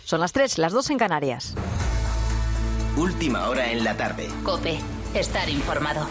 Son las 3, las 2 en Canarias. Última hora en la tarde. COPE. Estar informado.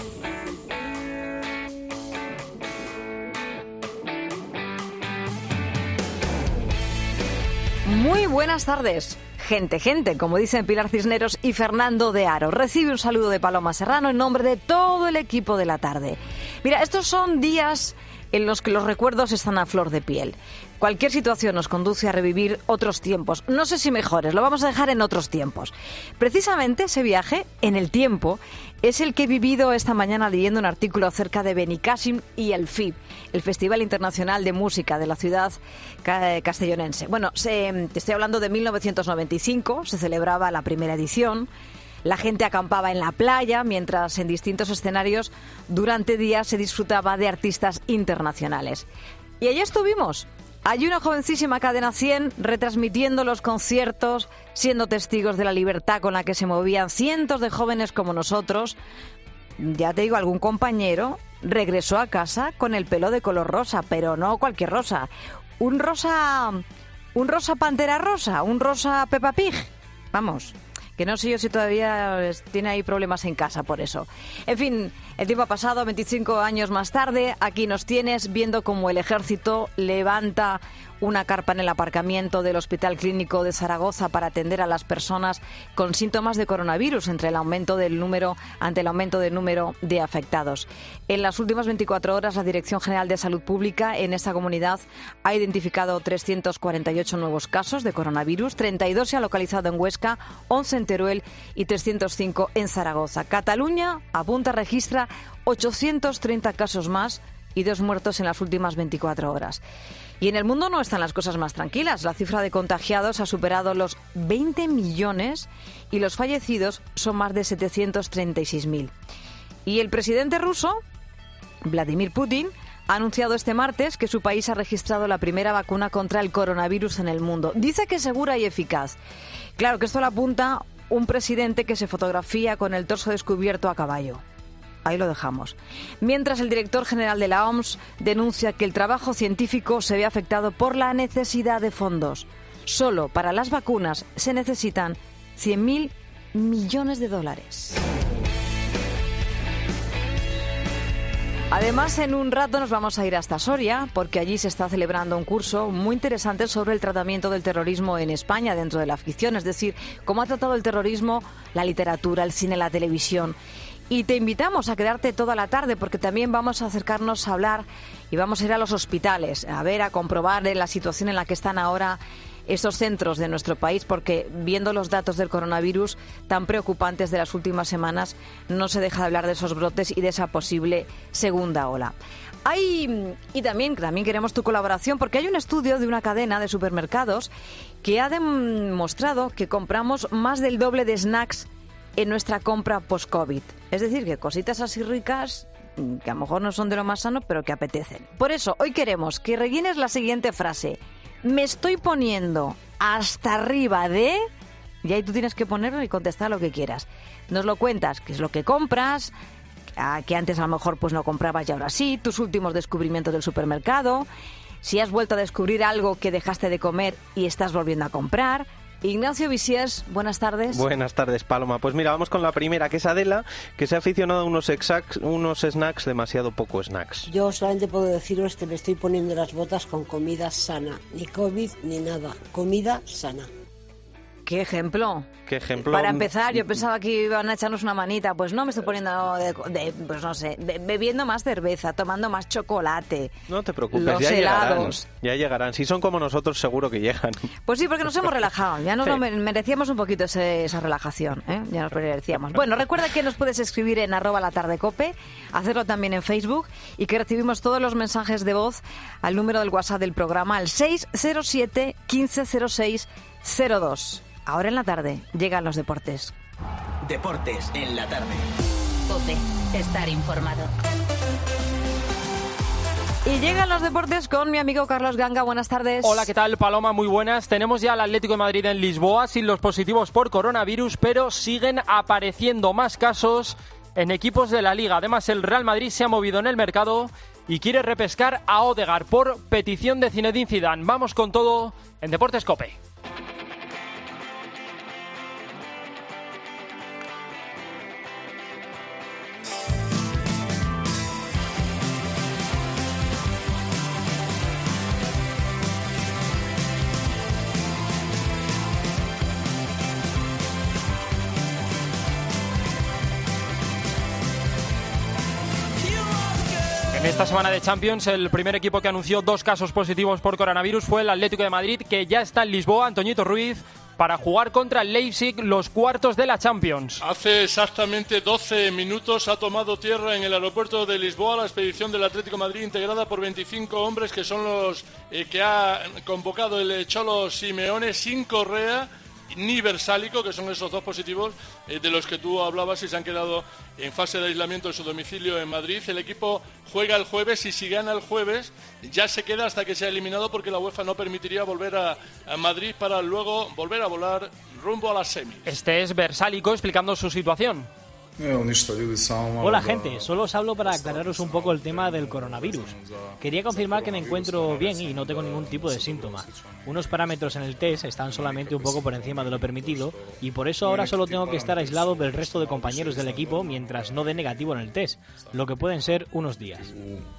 Muy buenas tardes. Gente, como dicen Pilar Cisneros y Fernando de Aro. Recibe un saludo de Paloma Serrano en nombre de todo el equipo de la tarde. Mira, estos son días en los que los recuerdos están a flor de piel. Cualquier situación nos conduce a revivir otros tiempos. No sé si mejores, lo vamos a dejar en otros tiempos. Precisamente ese viaje en el tiempo es el que he vivido esta mañana leyendo un artículo acerca de Benicàssim y el FIB, el Festival Internacional de Música de la ciudad castellonense. Bueno, te estoy hablando de 1995, se celebraba la primera edición. La gente acampaba en la playa, mientras en distintos escenarios durante días se disfrutaba de artistas internacionales. Y allí estuvimos. Hay una jovencísima Cadena 100 retransmitiendo los conciertos, siendo testigos de la libertad con la que se movían cientos de jóvenes como nosotros. Ya te digo, algún compañero regresó a casa con el pelo de color rosa, pero no cualquier rosa. Un rosa Pantera Rosa, un rosa Peppa Pig. Vamos, que no sé yo si todavía tiene ahí problemas en casa por eso. En fin, el tiempo ha pasado, 25 años más tarde, aquí nos tienes viendo cómo el ejército levanta una carpa en el aparcamiento del Hospital Clínico de Zaragoza para atender a las personas con síntomas de coronavirus ante el aumento del número de afectados. En las últimas 24 horas, la Dirección General de Salud Pública en esta comunidad ha identificado 348 nuevos casos de coronavirus, 32 se ha localizado en Huesca, 11 en Teruel y 305 en Zaragoza. Cataluña registra 830 casos más y 2 muertos en las últimas 24 horas. Y en el mundo no están las cosas más tranquilas. La cifra de contagiados ha superado los 20 millones y los fallecidos son más de 736.000. Y el presidente ruso, Vladimir Putin, ha anunciado este martes que su país ha registrado la primera vacuna contra el coronavirus en el mundo. Dice que es segura y eficaz. Claro que esto lo apunta un presidente que se fotografía con el torso descubierto a caballo. Ahí lo dejamos. Mientras el director general de la OMS denuncia que el trabajo científico se ve afectado por la necesidad de fondos. Solo para las vacunas se necesitan 100.000 millones de dólares. Además, en un rato nos vamos a ir hasta Soria, porque allí se está celebrando un curso muy interesante sobre el tratamiento del terrorismo en España dentro de la ficción, es decir, cómo ha tratado el terrorismo la literatura, el cine, la televisión. Y te invitamos a quedarte toda la tarde porque también vamos a acercarnos a hablar y vamos a ir a los hospitales, a comprobar la situación en la que están ahora esos centros de nuestro país, porque viendo los datos del coronavirus tan preocupantes de las últimas semanas, no se deja de hablar de esos brotes y de esa posible segunda ola. Y también queremos tu colaboración porque hay un estudio de una cadena de supermercados que ha demostrado que compramos más del doble de snacks en nuestra compra post-COVID. Es decir, que cositas así ricas que a lo mejor no son de lo más sano, pero que apetecen. Por eso, hoy queremos que rellenes la siguiente frase. Me estoy poniendo hasta arriba de... Y ahí tú tienes que ponerlo y contestar lo que quieras. Nos lo cuentas, qué es lo que compras, que antes a lo mejor pues no comprabas y ahora sí, tus últimos descubrimientos del supermercado, si has vuelto a descubrir algo que dejaste de comer y estás volviendo a comprar. Ignacio Visiers, buenas tardes. Buenas tardes, Paloma. Pues mira, vamos con la primera, que es Adela, que se ha aficionado a unos snacks, demasiado poco snacks. Yo solamente puedo deciros que me estoy poniendo las botas con comida sana. Ni COVID ni nada. Comida sana. ¿Qué ejemplo? ¿Qué ejemplo? Para empezar, yo pensaba que iban a echarnos una manita. Pues no, me estoy poniendo pues no sé, bebiendo más cerveza, tomando más chocolate. No te preocupes, los ya helados. Ya llegarán. Si son como nosotros, seguro que llegan. Pues sí, porque nos hemos relajado. Ya nos Sí. lo merecíamos un poquito esa relajación, ¿eh? Ya nos merecíamos. Bueno, recuerda que nos puedes escribir en @latardecope, hacerlo también en Facebook y que recibimos todos los mensajes de voz al número del WhatsApp del programa, al 607 1506 02. Ahora en la tarde llegan los deportes. Deportes en la tarde. COPE. Estar informado. Y llegan los deportes con mi amigo Carlos Ganga. Buenas tardes. Hola, ¿qué tal, Paloma? Muy buenas. Tenemos ya al Atlético de Madrid en Lisboa sin los positivos por coronavirus, pero siguen apareciendo más casos en equipos de la Liga. Además, el Real Madrid se ha movido en el mercado y quiere repescar a Odegaard por petición de Zinedine Zidane. Vamos con todo en Deportes COPE. esta semana de Champions, el primer equipo que anunció 2 casos positivos por coronavirus fue el Atlético de Madrid, que ya está en Lisboa, Antoñito Ruiz, para jugar contra el Leipzig los cuartos de la Champions. Hace exactamente 12 minutos ha tomado tierra en el aeropuerto de Lisboa la expedición del Atlético de Madrid, integrada por 25 hombres que son los que ha convocado el Cholo Simeone, sin Correa ni Versálico, que son esos 2 positivos de los que tú hablabas y se han quedado en fase de aislamiento en su domicilio en Madrid. El equipo juega el jueves y si gana el jueves ya se queda hasta que sea eliminado, porque la UEFA no permitiría volver a Madrid para luego volver a volar rumbo a las semis. Este es Versálico explicando su situación. Hola gente, solo os hablo para aclararos un poco el tema del coronavirus. Quería confirmar que me encuentro bien y no tengo ningún tipo de síntoma. Unos parámetros en el test están solamente un poco por encima de lo permitido y por eso ahora solo tengo que estar aislado del resto de compañeros del equipo mientras no dé negativo en el test, lo que pueden ser unos días.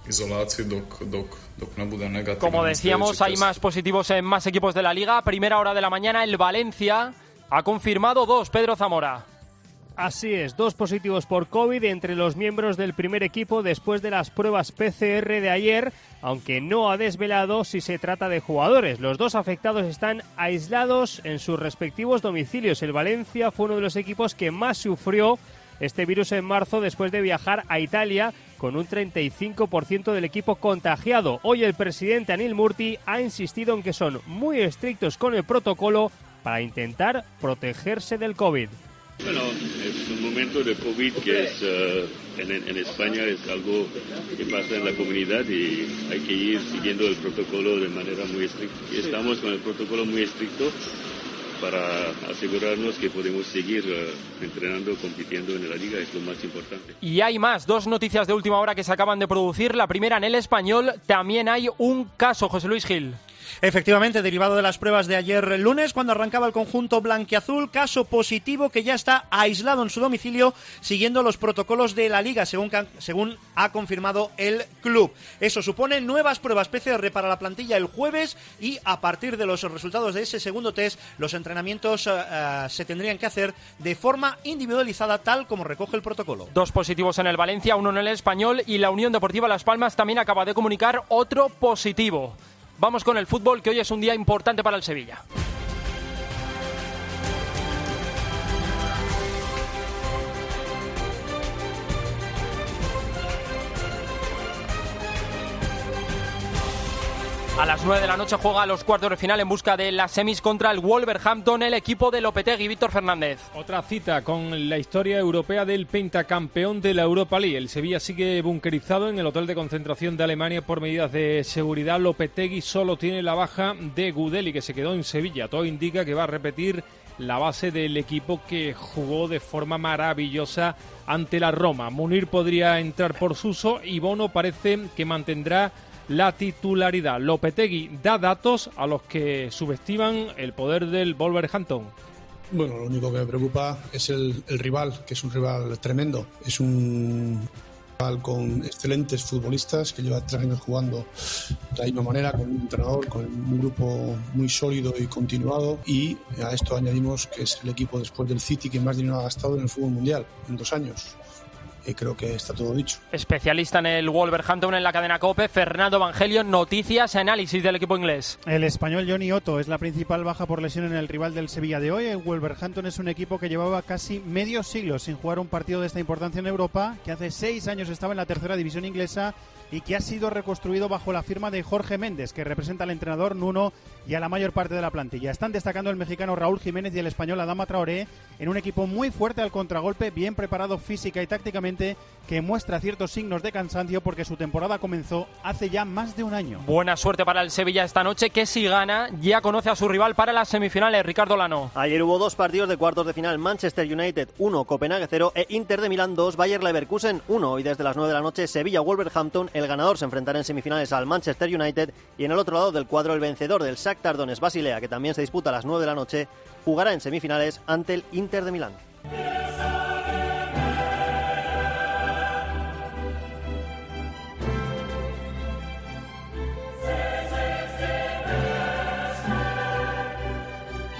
Como decíamos, hay más positivos en más equipos de la Liga. Primera hora de la mañana, el Valencia ha confirmado 2, Pedro Zamora. Así es, 2 positivos por COVID entre los miembros del primer equipo después de las pruebas PCR de ayer, aunque no ha desvelado si se trata de jugadores. Los 2 afectados están aislados en sus respectivos domicilios. El Valencia fue uno de los equipos que más sufrió este virus en marzo después de viajar a Italia, con un 35% del equipo contagiado. Hoy el presidente Anil Murti ha insistido en que son muy estrictos con el protocolo para intentar protegerse del COVID. Bueno, es un momento de COVID que es, en España es algo que pasa en la comunidad y hay que ir siguiendo el protocolo de manera muy estricta. Y estamos con el protocolo muy estricto para asegurarnos que podemos seguir entrenando, compitiendo en la liga, es lo más importante. Y hay más, 2 noticias de última hora que se acaban de producir. La primera, en el Español también hay un caso, José Luis Gil. Efectivamente, derivado de las pruebas de ayer lunes, cuando arrancaba el conjunto blanquiazul, caso positivo que ya está aislado en su domicilio, siguiendo los protocolos de la Liga, según ha confirmado el club. Eso supone nuevas pruebas PCR para la plantilla el jueves y a partir de los resultados de ese segundo test, los entrenamientos se tendrían que hacer de forma individualizada, tal como recoge el protocolo. 2 positivos en el Valencia, 1 en el Español, y la Unión Deportiva Las Palmas también acaba de comunicar otro positivo. Vamos con el fútbol, que hoy es un día importante para el Sevilla. A las 9 de la noche juega a los cuartos de final en busca de las semis contra el Wolverhampton, el equipo de Lopetegui. Víctor Fernández. Otra cita con la historia europea del pentacampeón de la Europa League. El Sevilla sigue bunkerizado en el hotel de concentración de Alemania por medidas de seguridad. Lopetegui solo tiene la baja de Gudeli, que se quedó en Sevilla. Todo indica que va a repetir la base del equipo que jugó de forma maravillosa ante la Roma. Munir podría entrar por Suso y Bono parece que mantendrá la titularidad. Lopetegui da datos a los que subestiman el poder del Wolverhampton. Bueno, lo único que me preocupa es el rival, que es un rival tremendo. Es un rival con excelentes futbolistas que lleva 3 años jugando de la misma manera, con un entrenador, con un grupo muy sólido y continuado, y a esto añadimos que es el equipo después del City que más dinero ha gastado en el fútbol mundial en 2 años. Creo que está todo dicho. Especialista en el Wolverhampton en la cadena COPE, Fernando Evangelion, noticias y análisis del equipo inglés. El español Johnny Otto es la principal baja por lesión en el rival del Sevilla de hoy. El Wolverhampton es un equipo que llevaba casi medio siglo sin jugar un partido de esta importancia en Europa, que hace 6 años estaba en la 3ª división inglesa y que ha sido reconstruido bajo la firma de Jorge Méndez, que representa al entrenador Nuno y a la mayor parte de la plantilla. Están destacando el mexicano Raúl Jiménez y el español Adama Traoré en un equipo muy fuerte al contragolpe, bien preparado física y tácticamente, que muestra ciertos signos de cansancio porque su temporada comenzó hace ya más de un año. Buena suerte para el Sevilla esta noche, que si gana ya conoce a su rival para las semifinales. Ricardo Lano. Ayer hubo 2 partidos de cuartos de final: Manchester United 1, Copenhague 0 e Inter de Milán 2, Bayer Leverkusen 1. Y desde las 9 de la noche, Sevilla-Wolverhampton. El ganador se enfrentará en semifinales al Manchester United, y en el otro lado del cuadro el vencedor del Shakhtar Donetsk-Basilea, que también se disputa a las 9 de la noche, jugará en semifinales ante el Inter de Milán.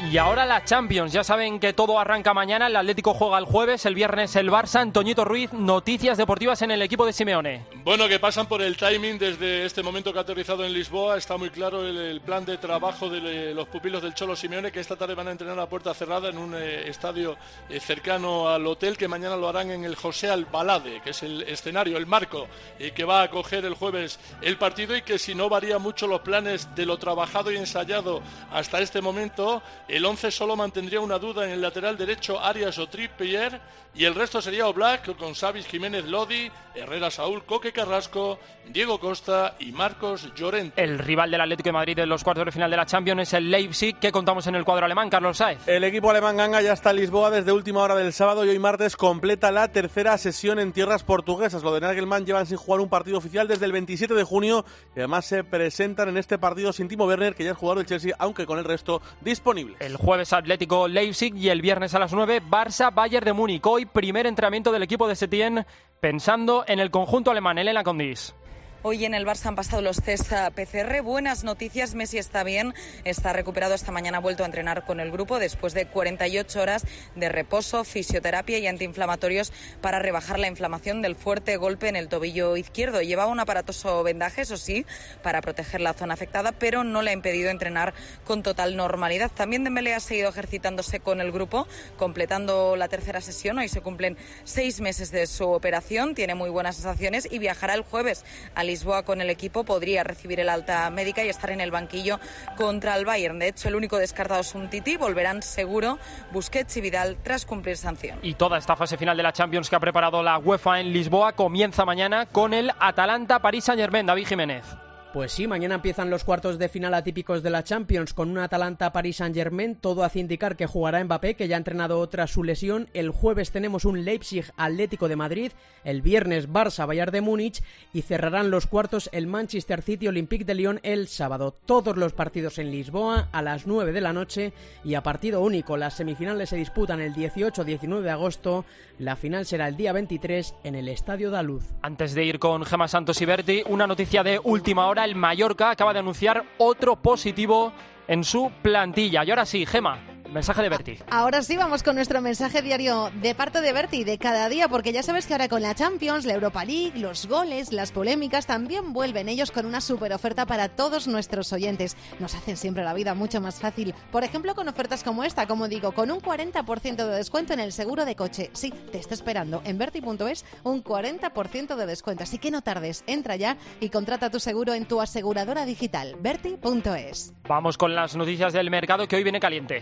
Y ahora la Champions. Ya saben que todo arranca mañana. El Atlético juega el jueves, el viernes el Barça. Antoñito Ruiz, noticias deportivas en el equipo de Simeone. Bueno, que pasan por el timing desde este momento que ha aterrizado en Lisboa. Está muy claro el plan de trabajo de los pupilos del Cholo Simeone, que esta tarde van a entrenar a puerta cerrada en un estadio cercano al hotel, que mañana lo harán en el José Albalade, que es el escenario, el marco que va a acoger el jueves el partido, y que si no varía mucho los planes de lo trabajado y ensayado hasta este momento, el 11 solo mantendría una duda en el lateral derecho, Arias o Trippier, y el resto sería Oblak con Savic, Jiménez, Lodi, Herrera, Saúl, Coque, Carrasco, Diego Costa y Marcos Llorente. El rival del Atlético de Madrid en los cuartos de final de la Champions es el Leipzig. ¿Qué contamos en el cuadro alemán, Carlos Sáez? El equipo alemán ganga ya está en Lisboa desde última hora del sábado, y hoy martes completa la tercera sesión en tierras portuguesas. Los de Nagelmann llevan sin jugar un partido oficial desde el 27 de junio y además se presentan en este partido sin Timo Werner, que ya es jugador del Chelsea, aunque con el resto disponibles. El jueves Atlético Leipzig y el viernes a las 9 Barça Bayern de Múnich. Hoy primer entrenamiento del equipo de Setién pensando en el conjunto alemán. Elena Condis. Hoy en el Barça han pasado los test PCR. Buenas noticias, Messi está bien, está recuperado esta mañana, ha vuelto a entrenar con el grupo después de 48 horas de reposo, fisioterapia y antiinflamatorios para rebajar la inflamación del fuerte golpe en el tobillo izquierdo. Llevaba un aparatoso vendaje, eso sí, para proteger la zona afectada, pero no le ha impedido entrenar con total normalidad. También Dembélé ha seguido ejercitándose con el grupo, completando la tercera sesión. Hoy se cumplen 6 meses de su operación, tiene muy buenas sensaciones y viajará el jueves a Lisboa con el equipo. Podría recibir el alta médica y estar en el banquillo contra el Bayern. De hecho, el único descartado es Umtiti. Volverán seguro Busquets y Vidal tras cumplir sanción. Y toda esta fase final de la Champions que ha preparado la UEFA en Lisboa comienza mañana con el Atalanta-Paris Saint-Germain. David Jiménez. Pues sí, mañana empiezan los cuartos de final atípicos de la Champions con un Atalanta-Paris Saint-Germain. Todo hace indicar que jugará Mbappé, que ya ha entrenado tras su lesión. El jueves tenemos un Leipzig-Atlético de Madrid. El viernes Barça-Bayern de Múnich. Y cerrarán los cuartos el Manchester City-Olympique de Lyon el sábado. Todos los partidos en Lisboa a las 9 de la noche y a partido único. Las semifinales se disputan el 18-19 de agosto. La final será el día 23 en el Estadio da Luz. Antes de ir con Gemma Santos y Berti, una noticia de última hora. El Mallorca acaba de anunciar otro positivo en su plantilla. Y ahora sí, Gemma, mensaje de Berti. Ahora sí, vamos con nuestro mensaje diario de parte de Berti de cada día, porque ya sabes que ahora con la Champions, la Europa League, los goles, las polémicas, también vuelven ellos con una super oferta para todos nuestros oyentes. Nos hacen siempre la vida mucho más fácil. Por ejemplo, con ofertas como esta, como digo, con un 40% de descuento en el seguro de coche. Sí, te está esperando en Berti.es un 40% de descuento. Así que no tardes, entra ya y contrata tu seguro en tu aseguradora digital. Berti.es. Vamos con las noticias del mercado que hoy viene caliente.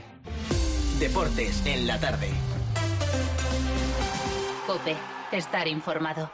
Deportes en la tarde. COPE, estar informado.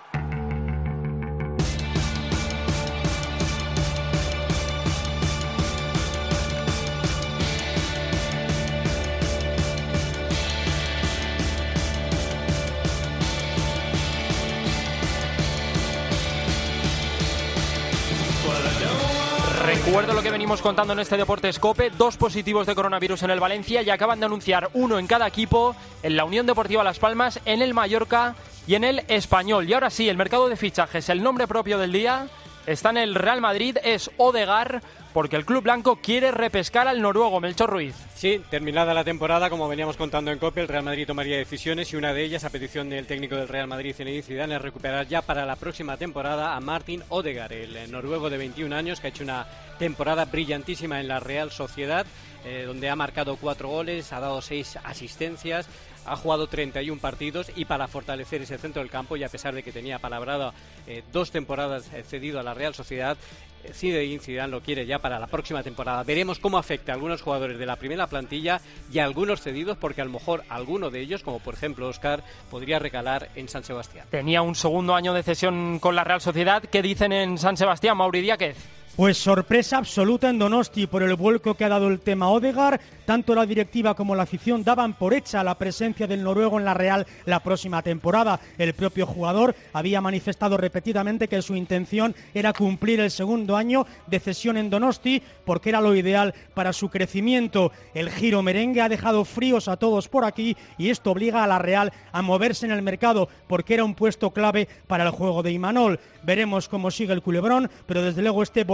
Recuerdo lo que venimos contando en este Deportes COPE, 2 positivos de coronavirus en el Valencia y acaban de anunciar uno en cada equipo, en la Unión Deportiva Las Palmas, en el Mallorca y en el Español. Y ahora sí, el mercado de fichajes, el nombre propio del día, está en el Real Madrid, es Odegaard, porque el club blanco quiere repescar al noruego Melchor Ruiz. Sí, terminada la temporada, como veníamos contando en COPE, el Real Madrid tomaría decisiones y una de ellas, a petición del técnico del Real Madrid, Zinedine Zidane, es recuperar ya para la próxima temporada a Martin Odegaard, el noruego de 21 años que ha hecho una temporada brillantísima en la Real Sociedad, donde ha marcado 4 goles, ha dado 6 asistencias, ha jugado 31 partidos y para fortalecer ese centro del campo, y a pesar de que tenía palabrado 2 temporadas cedido a la Real Sociedad, Zinedine Zidane lo quiere ya para la próxima temporada. Veremos cómo afecta a algunos jugadores de la primera plantilla y a algunos cedidos, porque a lo mejor alguno de ellos, como por ejemplo Óscar, podría recalar en San Sebastián. Tenía un segundo año de cesión con la Real Sociedad. ¿Qué dicen en San Sebastián, Mauri Díaz? Pues sorpresa absoluta en Donosti por el vuelco que ha dado el tema Odegaard. Tanto la directiva como la afición daban por hecha la presencia del noruego en la Real la próxima temporada. El propio jugador había manifestado repetidamente que su intención era cumplir el segundo año de cesión en Donosti porque era lo ideal para su crecimiento. El giro merengue ha dejado fríos a todos por aquí y esto obliga a la Real a moverse en el mercado porque era un puesto clave para el juego de Imanol. Veremos cómo sigue el culebrón, pero desde luego este volante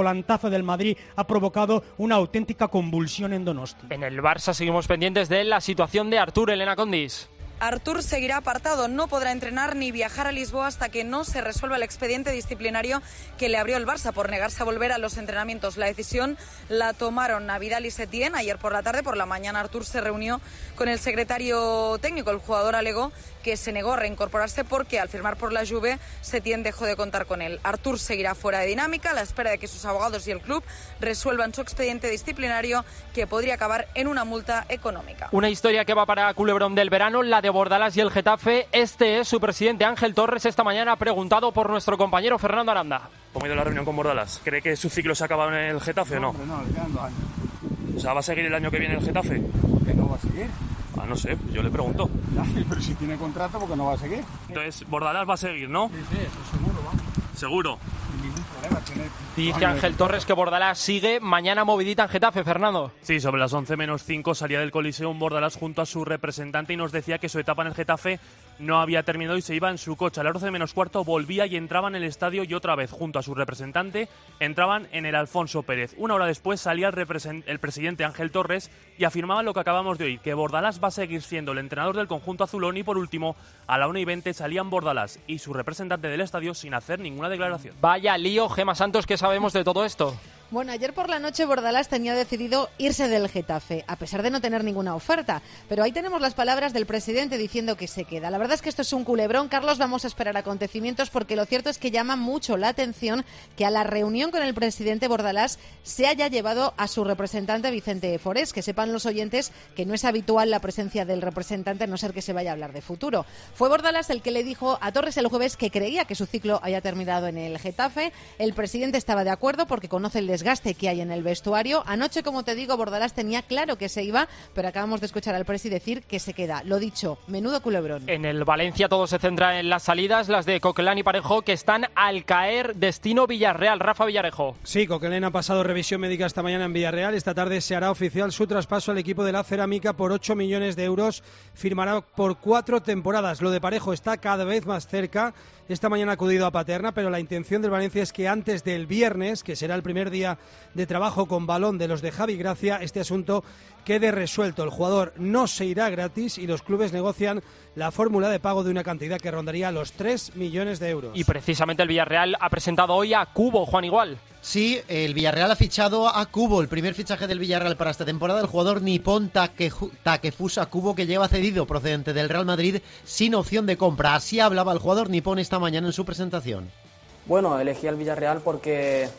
volantazo del Madrid ha provocado una auténtica convulsión en Donosti. En el Barça seguimos pendientes de la situación de Artur, Elena Condis. Artur seguirá apartado, no podrá entrenar ni viajar a Lisboa hasta que no se resuelva el expediente disciplinario que le abrió el Barça por negarse a volver a los entrenamientos. La decisión la tomaron Vidal y Setién ayer por la tarde. Por la mañana Artur se reunió con el secretario técnico. El jugador alegó que se negó a reincorporarse porque al firmar por la Juve Setién dejó de contar con él. Artur seguirá fuera de dinámica a la espera de que sus abogados y el club resuelvan su expediente disciplinario, que podría acabar en una multa económica. Una historia que va para Culebrón del verano, la de Bordalás y el Getafe. Este es su presidente Ángel Torres, esta mañana preguntado por nuestro compañero Fernando Aranda. ¿Cómo ha ido la reunión con Bordalás? ¿Cree que su ciclo se ha acabado en el Getafe o no? No, le quedan 2 años. O sea, ¿va a seguir el año que viene el Getafe? ¿Que no va a seguir? Ah, no sé, yo le pregunto. Pero si tiene contrato, ¿por qué no va a seguir? Entonces, Bordalás va a seguir, ¿no? Sí, eso seguro, vamos. ¿Seguro? Sin ningún problema. Dice Ángel Torres que Bordalás sigue mañana movidita en Getafe, Fernando. Sí, sobre las 11:05 salía del Coliseum Bordalás junto a su representante y nos decía que su etapa en el Getafe no había terminado y se iba en su coche. A las 12:15 volvía y entraba en el estadio y otra vez junto a su representante entraban en el Alfonso Pérez. Una hora después salía el presidente Ángel Torres y afirmaba lo que acabamos de oír, que Bordalás va a seguir siendo el entrenador del conjunto azulón. Y por último, a la 1:20 salían Bordalás y su representante del estadio sin hacer ninguna declaración. Vaya lío, Gemma Santos, ¿qué sabemos de todo esto? Bueno, ayer por la noche Bordalás tenía decidido irse del Getafe, a pesar de no tener ninguna oferta. Pero ahí tenemos las palabras del presidente diciendo que se queda. La verdad es que esto es un culebrón, Carlos. Vamos a esperar acontecimientos porque lo cierto es que llama mucho la atención que a la reunión con el presidente Bordalás se haya llevado a su representante Vicente Forés. Que sepan los oyentes que no es habitual la presencia del representante, a no ser que se vaya a hablar de futuro. Fue Bordalás el que le dijo a Torres el jueves que creía que su ciclo haya terminado en el Getafe. El presidente estaba de acuerdo porque conoce el desgaste que hay en el vestuario. Anoche, como te digo, Bordalás tenía claro que se iba, pero acabamos de escuchar al presi decir que se queda. Lo dicho, menudo culebrón. En el Valencia todo se centra en las salidas, las de Coquelin y Parejo, que están al caer. Destino Villarreal. Rafa Villarejo. Sí, Coquelin ha pasado revisión médica esta mañana en Villarreal. Esta tarde se hará oficial su traspaso al equipo de la Cerámica por 8 millones de euros. Firmará por 4 temporadas. Lo de Parejo está cada vez más cerca. Esta mañana ha acudido a Paterna, pero la intención del Valencia es que antes del viernes, que será el primer día de trabajo con balón de los de Javi Gracia, este asunto quede resuelto. El jugador no se irá gratis y los clubes negocian la fórmula de pago de una cantidad que rondaría los 3 millones de euros. Y precisamente el Villarreal ha presentado hoy a Cubo, Juan Igual. Sí, el Villarreal ha fichado a Cubo, el primer fichaje del Villarreal para esta temporada, el jugador nipón Takefusa Kubo, que lleva cedido procedente del Real Madrid sin opción de compra. Así hablaba el jugador nipón esta mañana en su presentación. Bueno, elegí al Villarreal porque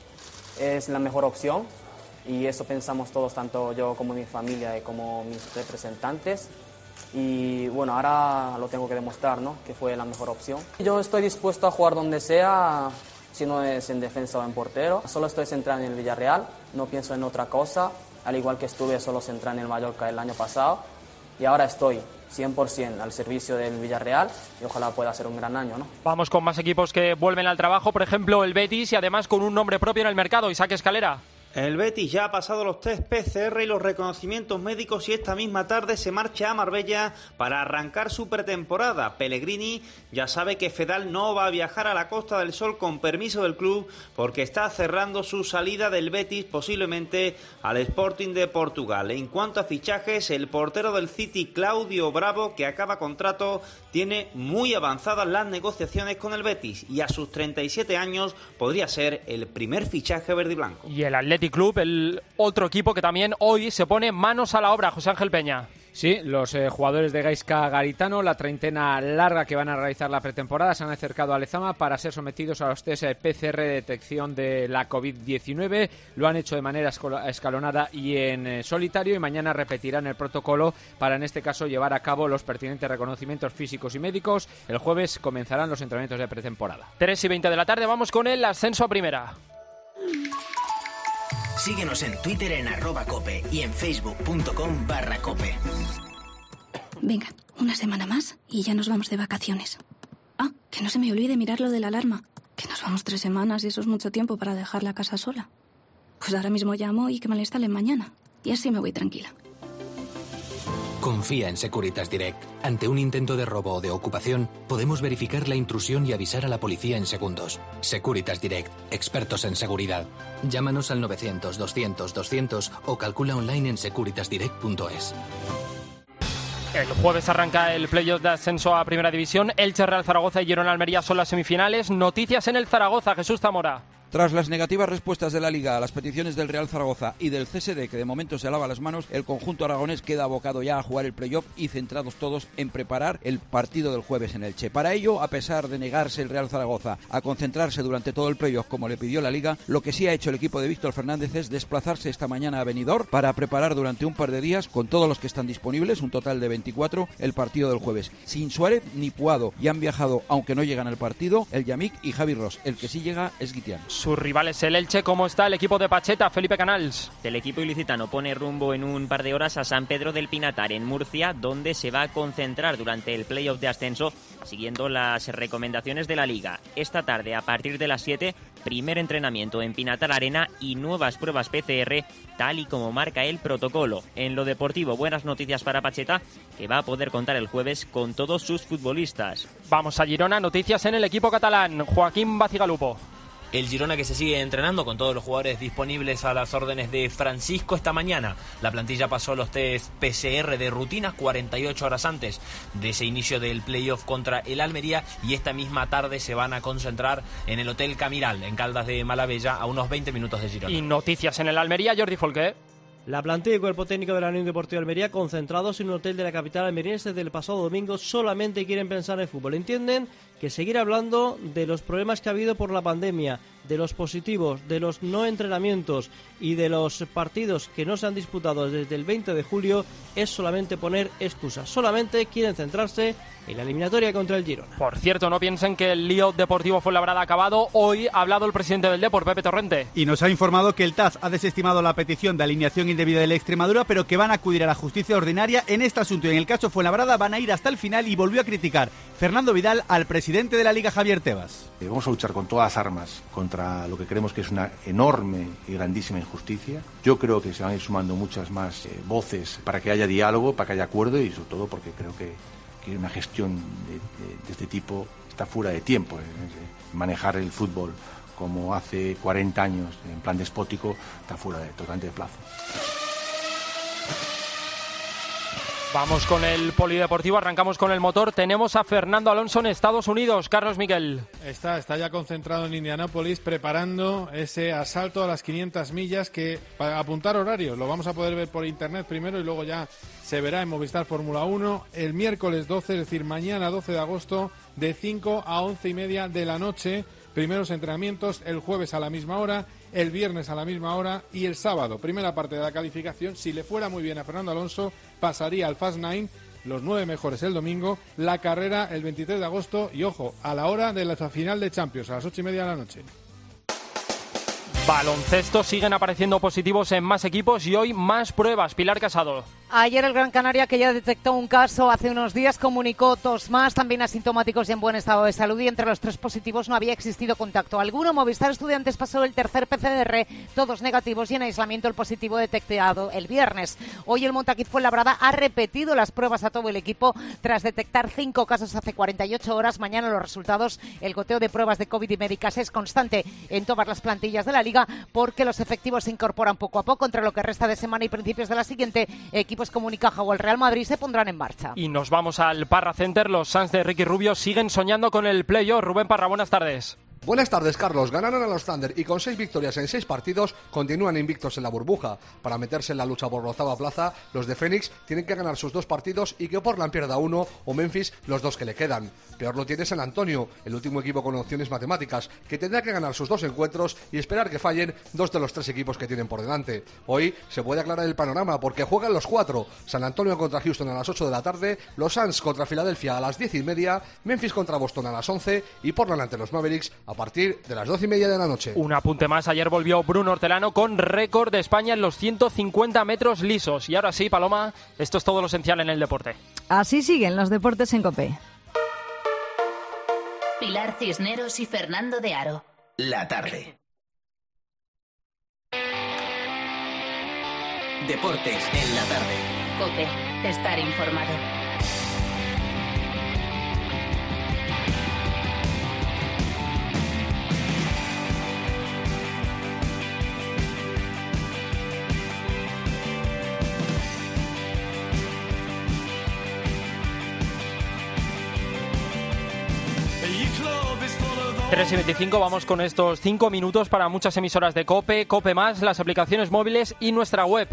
es la mejor opción y eso pensamos todos, tanto yo como mi familia y como mis representantes. Y bueno, ahora lo tengo que demostrar, ¿no?, que fue la mejor opción. Yo estoy dispuesto a jugar donde sea, si no es en defensa o en portero. Solo estoy centrado en el Villarreal, no pienso en otra cosa, al igual que estuve solo centrado en el Mallorca el año pasado. Y ahora estoy 100% al servicio del Villarreal y ojalá pueda ser un gran año, ¿no? Vamos con más equipos que vuelven al trabajo, por ejemplo el Betis, y además con un nombre propio en el mercado, Isaac Escalera. El Betis ya ha pasado los test PCR y los reconocimientos médicos y esta misma tarde se marcha a Marbella para arrancar su pretemporada. Pellegrini ya sabe que Fedal no va a viajar a la Costa del Sol con permiso del club porque está cerrando su salida del Betis posiblemente al Sporting de Portugal. En cuanto a fichajes, el portero del City, Claudio Bravo, que acaba contrato, tiene muy avanzadas las negociaciones con el Betis y a sus 37 años podría ser el primer fichaje verde y blanco. Y el Athletic Club, el otro equipo que también hoy se pone manos a la obra, José Ángel Peña. Sí, los jugadores de Gaizka Garitano, la treintena larga que van a realizar la pretemporada, se han acercado a Lezama para ser sometidos a los test PCR de detección de la COVID-19. Lo han hecho de manera escalonada y en solitario, y mañana repetirán el protocolo para, en este caso, llevar a cabo los pertinentes reconocimientos físicos y médicos. El jueves comenzarán los entrenamientos de pretemporada. 3:20 de la tarde, vamos con el ascenso a primera. Síguenos en Twitter en @cope y en facebook.com/cope. Venga, una semana más y ya nos vamos de vacaciones. Ah, que no se me olvide mirar lo de la alarma. Que nos vamos 3 semanas y eso es mucho tiempo para dejar la casa sola. Pues ahora mismo llamo y que me la instalen mañana. Y así me voy tranquila. Confía en Securitas Direct. Ante un intento de robo o de ocupación, podemos verificar la intrusión y avisar a la policía en segundos. Securitas Direct, expertos en seguridad. Llámanos al 900-200-200 o calcula online en securitasdirect.es. El jueves arranca el playoff de ascenso a Primera División. Elche, Real Zaragoza y Girona Almería son las semifinales. Noticias en el Zaragoza, Jesús Zamora. Tras las negativas respuestas de la Liga a las peticiones del Real Zaragoza y del CSD, que de momento se lava las manos, el conjunto aragonés queda abocado ya a jugar el playoff y centrados todos en preparar el partido del jueves en Elche. Para ello, a pesar de negarse el Real Zaragoza a concentrarse durante todo el playoff como le pidió la Liga, lo que sí ha hecho el equipo de Víctor Fernández es desplazarse esta mañana a Benidorm para preparar durante un par de días, con todos los que están disponibles, un total de 24, el partido del jueves. Sin Suárez ni Puado, y han viajado, aunque no llegan al partido, el Yamik y Javi Ross. El que sí llega es Guitián. Sus rivales el Elche. ¿Cómo está el equipo de Pacheta? Felipe Canals. El equipo ilicitano pone rumbo en un par de horas a San Pedro del Pinatar, en Murcia, donde se va a concentrar durante el playoff de ascenso, siguiendo las recomendaciones de la Liga. Esta tarde, a partir de las 7, primer entrenamiento en Pinatar Arena y nuevas pruebas PCR, tal y como marca el protocolo. En lo deportivo, buenas noticias para Pacheta, que va a poder contar el jueves con todos sus futbolistas. Vamos a Girona, noticias en el equipo catalán. Joaquín Bacigalupo. El Girona, que se sigue entrenando con todos los jugadores disponibles a las órdenes de Francisco esta mañana. La plantilla pasó los test PCR de rutina 48 horas antes de ese inicio del playoff contra el Almería, y esta misma tarde se van a concentrar en el Hotel Camiral, en Caldas de Malavella, a unos 20 minutos de Girona. Y noticias en el Almería, Jordi Folqué. La plantilla y cuerpo técnico de la Unión Deportiva Almería, concentrados en un hotel de la capital almeriense desde el pasado domingo, solamente quieren pensar en fútbol. Entienden que seguir hablando de los problemas que ha habido por la pandemia, de los positivos, de los no entrenamientos y de los partidos que no se han disputado desde el 20 de julio es solamente poner excusas. Solamente quieren centrarse en la eliminatoria contra el Girona. Por cierto, no piensen que el lío deportivo Fuenlabrada ha acabado. Hoy ha hablado el presidente del Depor, Pepe Torrente. Y nos ha informado que el TAS ha desestimado la petición de alineación indebida del Extremadura, pero que van a acudir a la justicia ordinaria en este asunto. Y en el caso Fuenlabrada van a ir hasta el final, y volvió a criticar Fernando Vidal al presidente de la Liga, Javier Tebas. Vamos a luchar con todas las armas contra lo que creemos que es una enorme y grandísima injusticia. Yo creo que se van a ir sumando muchas más voces para que haya diálogo, para que haya acuerdo, y sobre todo porque creo que una gestión de este tipo está fuera de tiempo. Manejar el fútbol como hace 40 años en plan despótico está fuera totalmente de plazo. Vamos con el polideportivo, arrancamos con el motor. Tenemos a Fernando Alonso en Estados Unidos. Carlos Miguel. Está ya concentrado en Indianápolis preparando ese asalto a las 500 millas, que para apuntar horarios lo vamos a poder ver por internet primero y luego ya se verá en Movistar Fórmula 1 el miércoles 12, es decir, mañana 12 de agosto, de 5 a 11:30 de la noche. Primeros entrenamientos el jueves a la misma hora, el viernes a la misma hora y el sábado. Primera parte de la calificación. Si le fuera muy bien a Fernando Alonso, pasaría al Fast 9, los 9 mejores el domingo, la carrera el 23 de agosto y, ojo, a la hora de la final de Champions, a las 8:30 de la noche. Baloncesto, siguen apareciendo positivos en más equipos y hoy más pruebas. Pilar Casado. Ayer el Gran Canaria, que ya detectó un caso hace unos días, comunicó 2 más, también asintomáticos y en buen estado de salud, y entre los 3 positivos no había existido contacto alguno. Movistar Estudiantes pasó el tercer PCR, todos negativos, y en aislamiento el positivo detectado el viernes. Hoy el Montaquit Fuenlabrada ha repetido las pruebas a todo el equipo tras detectar 5 casos hace 48 horas. Mañana los resultados, el goteo de pruebas de COVID y médicas es constante en todas las plantillas de la Liga, porque los efectivos se incorporan poco a poco. Entre lo que resta de semana y principios de la siguiente, equipos como Unicaja o el Real Madrid se pondrán en marcha. Y nos vamos al Parra Center. Los Suns de Ricky Rubio siguen soñando con el playoff. Rubén Parra, buenas tardes. Buenas tardes, Carlos. Ganaron a los Thunder y con 6 victorias en 6 partidos continúan invictos en la burbuja. Para meterse en la lucha por la octava plaza, los de Phoenix tienen que ganar sus 2 partidos y que Portland pierda 1 o Memphis los 2 que le quedan. Peor lo tiene San Antonio, el último equipo con opciones matemáticas, que tendrá que ganar sus 2 encuentros y esperar que fallen 2 de los 3 equipos que tienen por delante. Hoy se puede aclarar el panorama porque juegan los 4. San Antonio contra Houston a las 8 de la tarde, los Suns contra Filadelfia a las 10:30, Memphis contra Boston a las 11 y Portland ante los Mavericks a partir de las 12:30 de la noche. Un apunte más, ayer volvió Bruno Hortelano con récord de España en los 150 metros lisos. Y ahora sí, Paloma, esto es todo lo esencial en el deporte. Así siguen los deportes en COPE. Pilar Cisneros y Fernando de Aro. La tarde. Deportes en la tarde. COPE. estar informado. Tres y 25, vamos con estos 5 minutos para muchas emisoras de COPE, COPE+, las aplicaciones móviles y nuestra web,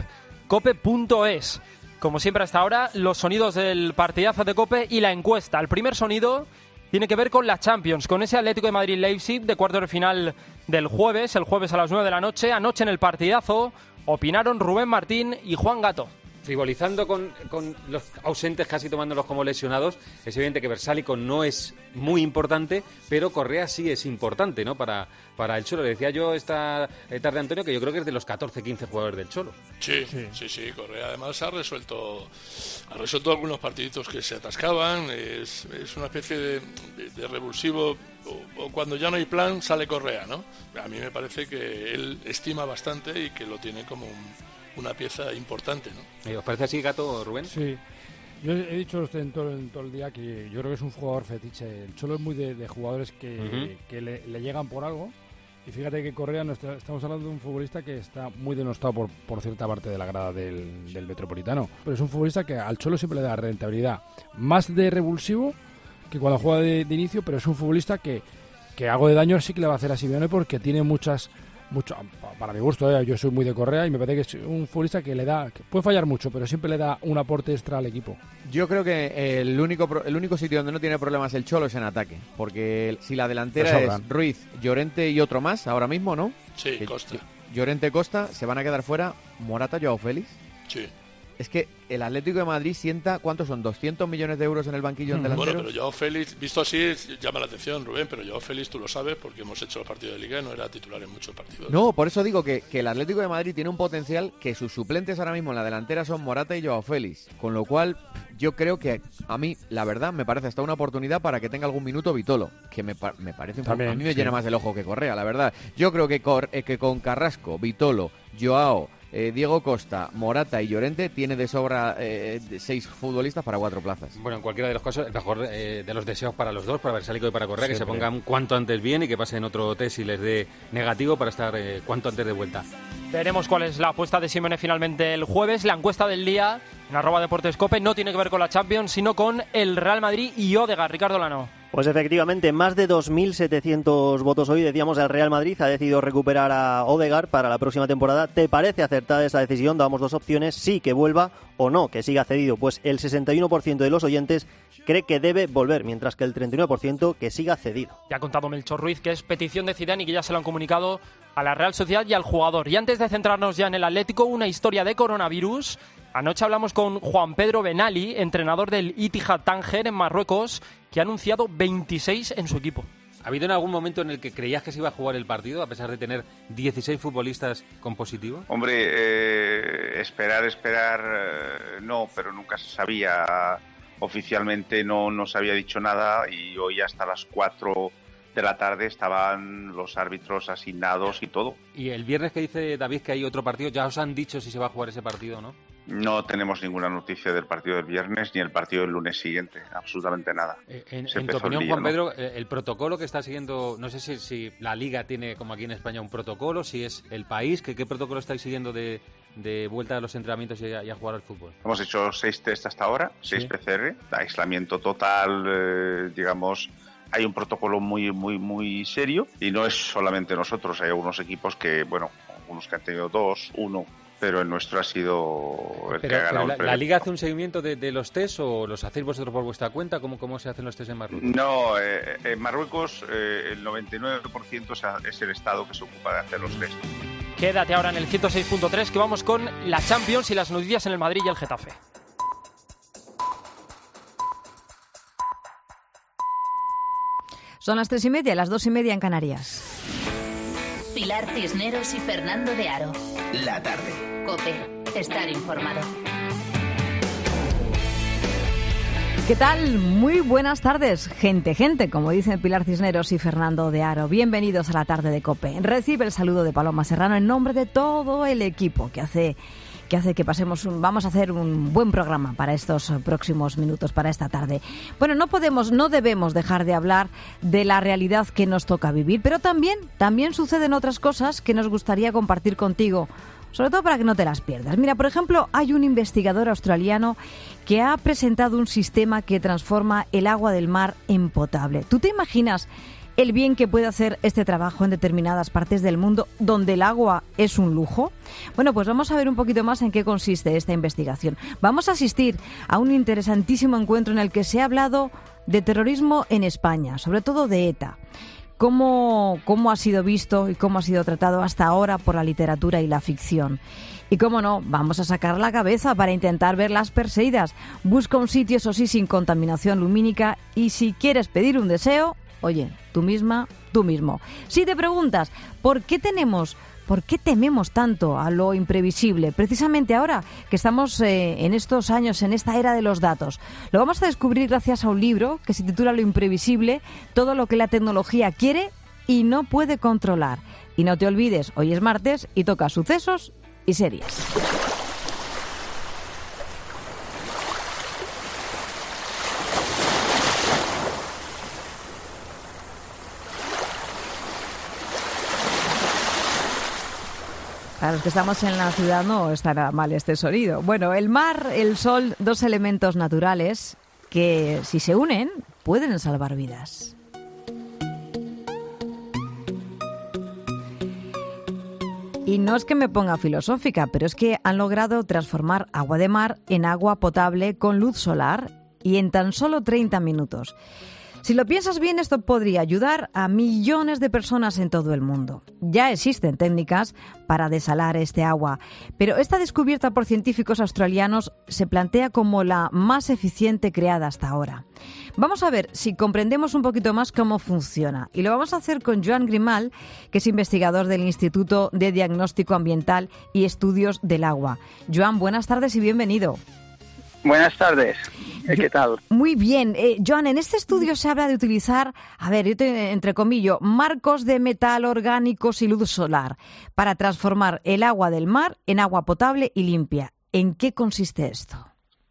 cope.es. Como siempre hasta ahora, los sonidos del partidazo de COPE y la encuesta. El primer sonido tiene que ver con la Champions, con ese Atlético de Madrid-Leipzig de cuartos de final del jueves, el jueves a las 9 de la noche. Anoche en el partidazo opinaron Rubén Martín y Juan Gato. Frivolizando con los ausentes, casi tomándolos como lesionados, es evidente que Versálico no es muy importante, pero Correa sí es importante, ¿no? Para el Cholo. Le decía yo esta tarde, Antonio, que yo creo que es de los 14-15 jugadores del Cholo. Sí, Correa además ha resuelto algunos partiditos que se atascaban. Es una especie de revulsivo, o cuando ya no hay plan sale Correa, ¿no? A mí me parece que él estima bastante y que lo tiene como una pieza importante, ¿no? ¿Os parece así, Gato, Rubén? Sí. Yo he dicho en todo el día que yo creo que es un jugador fetiche. El Cholo es muy de jugadores que le llegan por algo. Y fíjate que Correa, estamos hablando de un futbolista que está muy denostado por cierta parte de la grada del Metropolitano. Pero es un futbolista que al Cholo siempre le da rentabilidad. Más de revulsivo que cuando juega de inicio, pero es un futbolista que algo de daño sí que le va a hacer a Simeone porque tiene mucho, para mi gusto, yo soy muy de Correa y me parece que es un futbolista que puede fallar mucho, pero siempre le da un aporte extra al equipo. Yo creo que el único sitio donde no tiene problemas el Cholo es en ataque, porque si la delantera es Ruiz, Llorente y otro más ahora mismo, ¿no? Sí, Costa. Llorente, Costa, se van a quedar fuera Morata, Joao Félix. Sí. Es que el Atlético de Madrid sienta, ¿cuántos son? 200 millones de euros en el banquillo en delanteros. Bueno, pero Joao Félix, visto así, llama la atención, Rubén, pero Joao Félix tú lo sabes porque hemos hecho los partidos de Liga y no era titular en muchos partidos. No, por eso digo que el Atlético de Madrid tiene un potencial que sus suplentes ahora mismo en la delantera son Morata y Joao Félix, con lo cual yo creo que a mí, la verdad, me parece hasta una oportunidad para que tenga algún minuto Vitolo, que me parece un poco, a mí me llena más el ojo que Correa, la verdad. Yo creo que con Carrasco, Vitolo, Joao, Diego Costa, Morata y Llorente tiene de sobra 6 futbolistas para 4 plazas. Bueno, en cualquiera de los casos, el mejor de los deseos para los dos, para Versálico y para Correa, que se pongan cuanto antes bien y que pasen otro test y les dé negativo para estar cuanto antes de vuelta. Veremos cuál es la apuesta de Simeone finalmente el jueves. La encuesta del día en @DeportesCope no tiene que ver con la Champions, sino con el Real Madrid y Odegaard. Ricardo Lano. Pues efectivamente, más de 2.700 votos hoy. Decíamos, el Real Madrid ha decidido recuperar a Odegaard para la próxima temporada. ¿Te parece acertada esa decisión? Damos 2 opciones, sí que vuelva o no, que siga cedido. Pues el 61% de los oyentes cree que debe volver, mientras que el 39% que siga cedido. Ya ha contado Melchor Ruiz que es petición de Zidane y que ya se lo han comunicado a la Real Sociedad y al jugador. Y antes de centrarnos ya en el Atlético, una historia de coronavirus. Anoche hablamos con Juan Pedro Benali, entrenador del Ittihad Tánger en Marruecos, que ha anunciado 26 en su equipo. ¿Ha habido en algún momento en el que creías que se iba a jugar el partido, a pesar de tener 16 futbolistas con positivo? Hombre, esperar, no, pero nunca se sabía. Oficialmente no se había dicho nada y hoy hasta las 4 de la tarde estaban los árbitros asignados y todo. Y el viernes que dice David que hay otro partido, ¿ya os han dicho si se va a jugar ese partido o no? No tenemos ninguna noticia del partido del viernes ni el partido del lunes siguiente, absolutamente nada. En tu opinión, Juan Pedro, el protocolo que está siguiendo, no sé si la Liga tiene, como aquí en España, un protocolo, si es el país, ¿qué protocolo estáis siguiendo de vuelta a los entrenamientos y a jugar al fútbol? Hemos hecho 6 test hasta ahora, 6 PCR, aislamiento total, digamos. Hay un protocolo muy, muy, muy serio y no es solamente nosotros, hay algunos equipos que, bueno, algunos que han tenido 2, 1, pero el nuestro ha sido el que ha ganado el premio. ¿La Liga hace un seguimiento de los test o los hacéis vosotros por vuestra cuenta? ¿Cómo se hacen los test en Marruecos? No, en Marruecos el 99% es el Estado que se ocupa de hacer los test. Quédate ahora en el 106.3 que vamos con la Champions y las noticias en el Madrid y el Getafe. Son las 3:30, las 2:30 en Canarias. Pilar Cisneros y Fernando de Aro. La tarde. COPE. Estar informado. ¿Qué tal? Muy buenas tardes, gente, como dicen Pilar Cisneros y Fernando de Aro. Bienvenidos a la tarde de COPE. Recibe el saludo de Paloma Serrano en nombre de todo el equipo que hace que hace que vamos a hacer un buen programa para estos próximos minutos, para esta tarde. Bueno, no debemos dejar de hablar de la realidad que nos toca vivir, pero también suceden otras cosas que nos gustaría compartir contigo, sobre todo para que no te las pierdas. Mira, por ejemplo, hay un investigador australiano que ha presentado un sistema que transforma el agua del mar en potable. ¿Tú te imaginas el bien que puede hacer este trabajo en determinadas partes del mundo donde el agua es un lujo? Bueno, pues vamos a ver un poquito más en qué consiste esta investigación. Vamos a asistir a un interesantísimo encuentro en el que se ha hablado de terrorismo en España, sobre todo de ETA. Cómo ha sido visto y cómo ha sido tratado hasta ahora por la literatura y la ficción. Y cómo no, vamos a sacar la cabeza para intentar ver las Perseidas. Busca un sitio, eso sí, sin contaminación lumínica, y si quieres pedir un deseo, oye, tú misma, tú mismo. Si te preguntas, ¿por qué tememos tanto a lo imprevisible? Precisamente ahora que estamos en estos años, en esta era de los datos. Lo vamos a descubrir gracias a un libro que se titula Lo imprevisible, todo lo que la tecnología quiere y no puede controlar. Y no te olvides, hoy es martes y toca sucesos y series. Para los que estamos en la ciudad no estará mal este sonido. Bueno, el mar, el sol, dos elementos naturales que, si se unen, pueden salvar vidas. Y no es que me ponga filosófica, pero es que han logrado transformar agua de mar en agua potable con luz solar y en tan solo 30 minutos. Si lo piensas bien, esto podría ayudar a millones de personas en todo el mundo. Ya existen técnicas para desalar este agua, pero esta descubierta por científicos australianos se plantea como la más eficiente creada hasta ahora. Vamos a ver si comprendemos un poquito más cómo funciona. Y lo vamos a hacer con Joan Grimal, que es investigador del Instituto de Diagnóstico Ambiental y Estudios del Agua. Joan, buenas tardes y bienvenido. Buenas tardes. ¿Qué tal? Muy bien. Joan, en este estudio se habla de utilizar, yo te entrecomillo, marcos de metal orgánicos y luz solar para transformar el agua del mar en agua potable y limpia. ¿En qué consiste esto?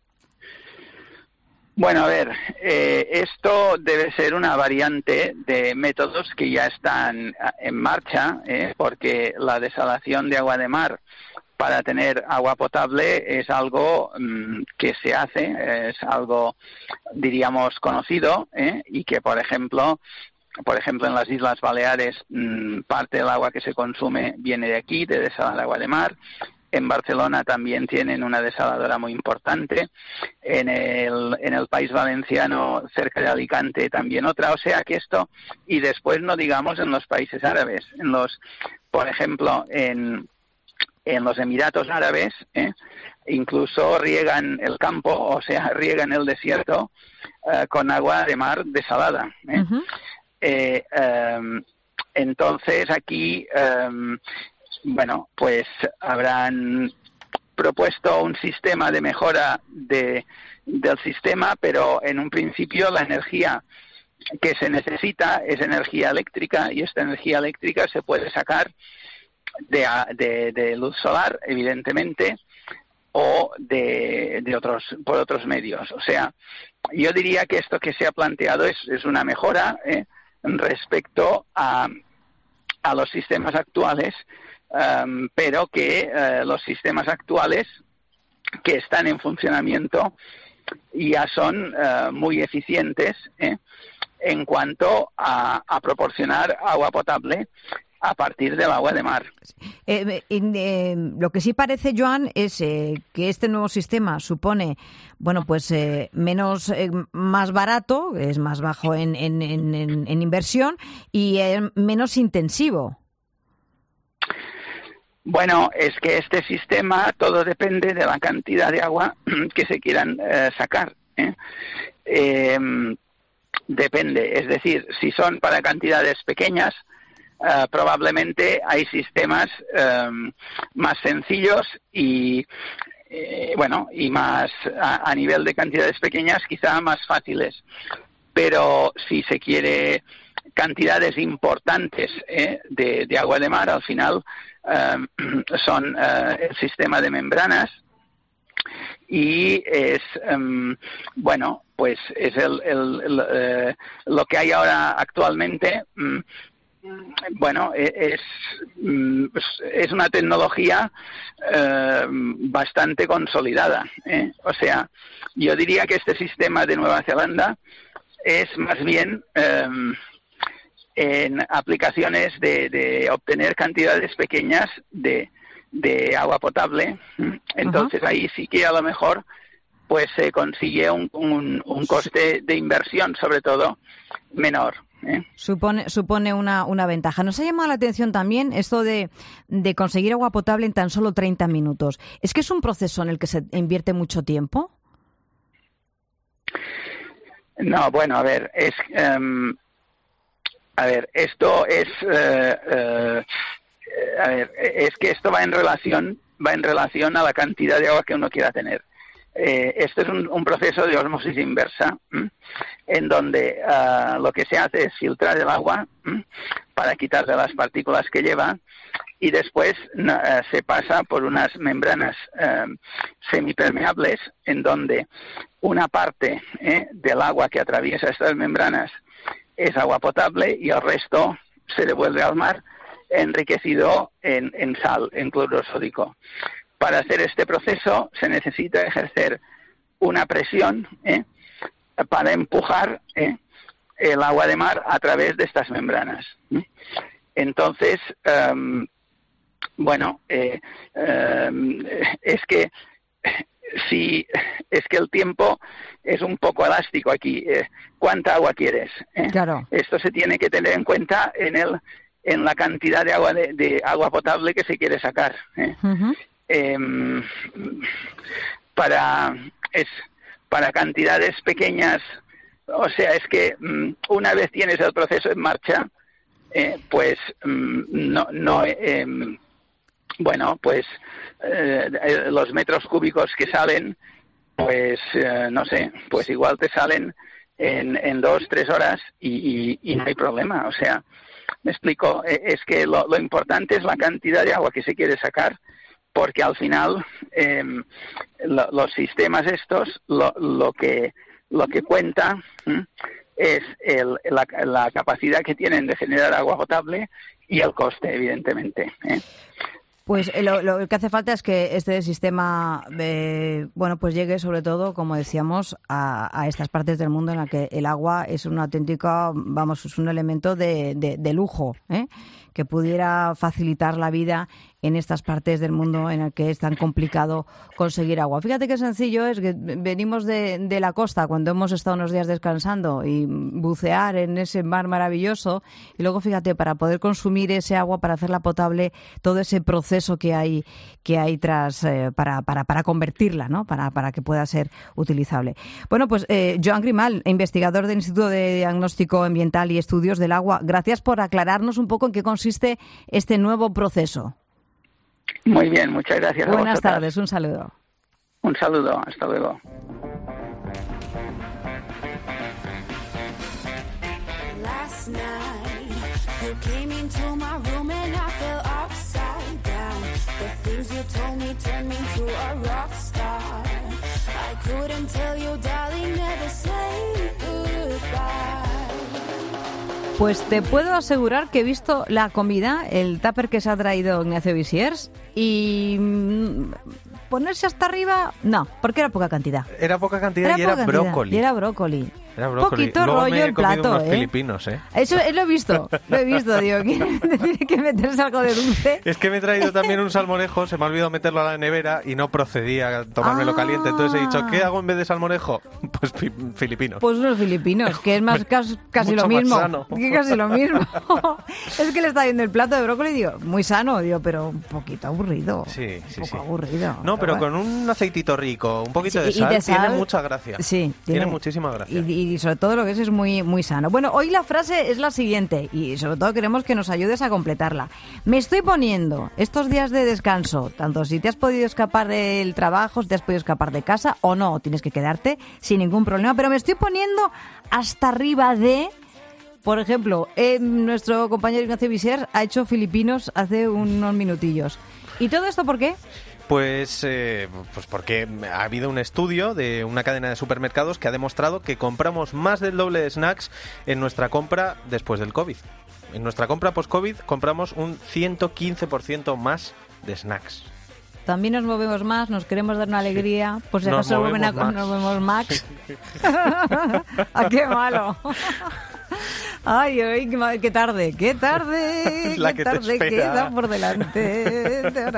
Bueno, esto debe ser una variante de métodos que ya están en marcha, porque la desalación de agua de mar para tener agua potable es algo que se hace, es algo, diríamos, conocido, y que, por ejemplo, en las Islas Baleares, parte del agua que se consume viene de aquí, de desalar agua de mar. En Barcelona también tienen una desaladora muy importante. En el País Valenciano, cerca de Alicante, también otra. O sea que esto, y después no digamos en los países árabes, por ejemplo, en los Emiratos Árabes, incluso riegan el campo, o sea, riegan el desierto con agua de mar desalada. Entonces aquí, pues habrán propuesto un sistema de mejora del sistema, pero en un principio la energía que se necesita es energía eléctrica, y esta energía eléctrica se puede sacar de luz solar, evidentemente, o por otros medios. O sea, yo diría que esto que se ha planteado es una mejora respecto a los sistemas actuales, pero que los sistemas actuales que están en funcionamiento ya son muy eficientes en cuanto a proporcionar agua potable a partir del agua de mar. Lo que sí parece, Joan, es que este nuevo sistema supone, más barato, es más bajo en inversión y es menos intensivo. Bueno, es que este sistema todo depende de la cantidad de agua que se quieran sacar. Depende, es decir, si son para cantidades pequeñas, probablemente hay sistemas más sencillos y más a nivel de cantidades pequeñas quizá más fáciles. Pero si se quiere cantidades importantes de agua de mar, al final son el sistema de membranas, y es bueno, pues es lo que hay ahora actualmente. Bueno, es una tecnología bastante consolidada, O sea, yo diría que este sistema de Nueva Zelanda es más bien en aplicaciones de obtener cantidades pequeñas de agua potable. Entonces ahí sí que a lo mejor pues se consigue un coste de inversión, sobre todo, menor. Supone una ventaja. Nos ha llamado la atención también esto de conseguir agua potable en tan solo 30 minutos. ¿Es que es un proceso en el que se invierte mucho tiempo? No, bueno, a ver, esto es es que esto va en relación a la cantidad de agua que uno quiera tener. Esto es un proceso de osmosis inversa, en donde lo que se hace es filtrar el agua para quitarle las partículas que lleva, y después se pasa por unas membranas semipermeables, en donde una parte del agua que atraviesa estas membranas es agua potable y el resto se devuelve al mar enriquecido en sal, en cloruro sódico. Para hacer este proceso se necesita ejercer una presión para empujar el agua de mar a través de estas membranas. Entonces, bueno, es que el tiempo es un poco elástico aquí. ¿Cuánta agua quieres? Claro. Esto se tiene que tener en cuenta en la cantidad de agua de agua potable que se quiere sacar. Para cantidades pequeñas, o sea, es que una vez tienes el proceso en marcha, pues bueno, pues los metros cúbicos que salen, pues no sé, pues igual te salen en 2-3 horas y no hay problema. O sea, me explico, es que lo importante es la cantidad de agua que se quiere sacar, porque al final los sistemas estos lo que cuenta es la capacidad que tienen de generar agua potable y el coste, evidentemente. Pues lo que hace falta es que este sistema bueno, pues llegue sobre todo, como decíamos, a estas partes del mundo en la que el agua es un auténtico, vamos, es un elemento de lujo, que pudiera facilitar la vida en estas partes del mundo en el que es tan complicado conseguir agua. Fíjate qué sencillo es, que venimos de la costa cuando hemos estado unos días descansando y bucear en ese mar maravilloso, y luego fíjate, para poder consumir ese agua, para hacerla potable, todo ese proceso que hay tras para convertirla, ¿no? Para que pueda ser utilizable. Bueno, pues Joan Grimal, investigador del Instituto de Diagnóstico Ambiental y Estudios del Agua, gracias por aclararnos un poco en qué consiste este nuevo proceso. Muy bien, muchas gracias. Buenas tardes, un saludo. Un saludo, hasta luego. Pues te puedo asegurar que he visto la comida, el tupper que se ha traído Ignacio Visiers, y ponerse hasta arriba, no, porque era poca cantidad. Era poca cantidad y era brócoli. Y era brócoli. Era brócoli. Poquito Luego rollo me he el comido plato, unos filipinos, Eso lo he visto, digo, tiene que meterse algo de dulce. Es que me he traído también un salmorejo, se me ha olvidado meterlo a la nevera y no procedía a tomármelo caliente, entonces he dicho, ¿qué hago en vez de salmorejo? Pues filipinos. Pues unos filipinos, que es más casi lo mismo. Que casi lo mismo. Es que le está viendo el plato de brócoli y digo, muy sano, pero un poquito aburrido. Sí. Aburrido. No, pero con un aceitito rico, un poquito de sal, tiene mucha gracia. Sí, tiene muchísima gracia. Y sobre todo lo que es muy, muy sano. Bueno, hoy la frase es la siguiente y sobre todo queremos que nos ayudes a completarla. Me estoy poniendo estos días de descanso, tanto si te has podido escapar del trabajo, si te has podido escapar de casa o no, tienes que quedarte sin ningún problema, pero me estoy poniendo hasta arriba de Por ejemplo, nuestro compañero Ignacio Visier ha hecho filipinos hace unos minutillos. ¿Y todo esto por qué? Pues porque ha habido un estudio de una cadena de supermercados que ha demostrado que compramos más del doble de snacks en nuestra compra después del COVID. En nuestra compra post-COVID compramos un 115% más de snacks. También nos movemos más, nos queremos dar una alegría, por si Nos acaso movemos más. nos movemos más. ¡Ah, qué malo! Ay, qué tarde, qué tarde, La qué que te tarde espera. queda por delante.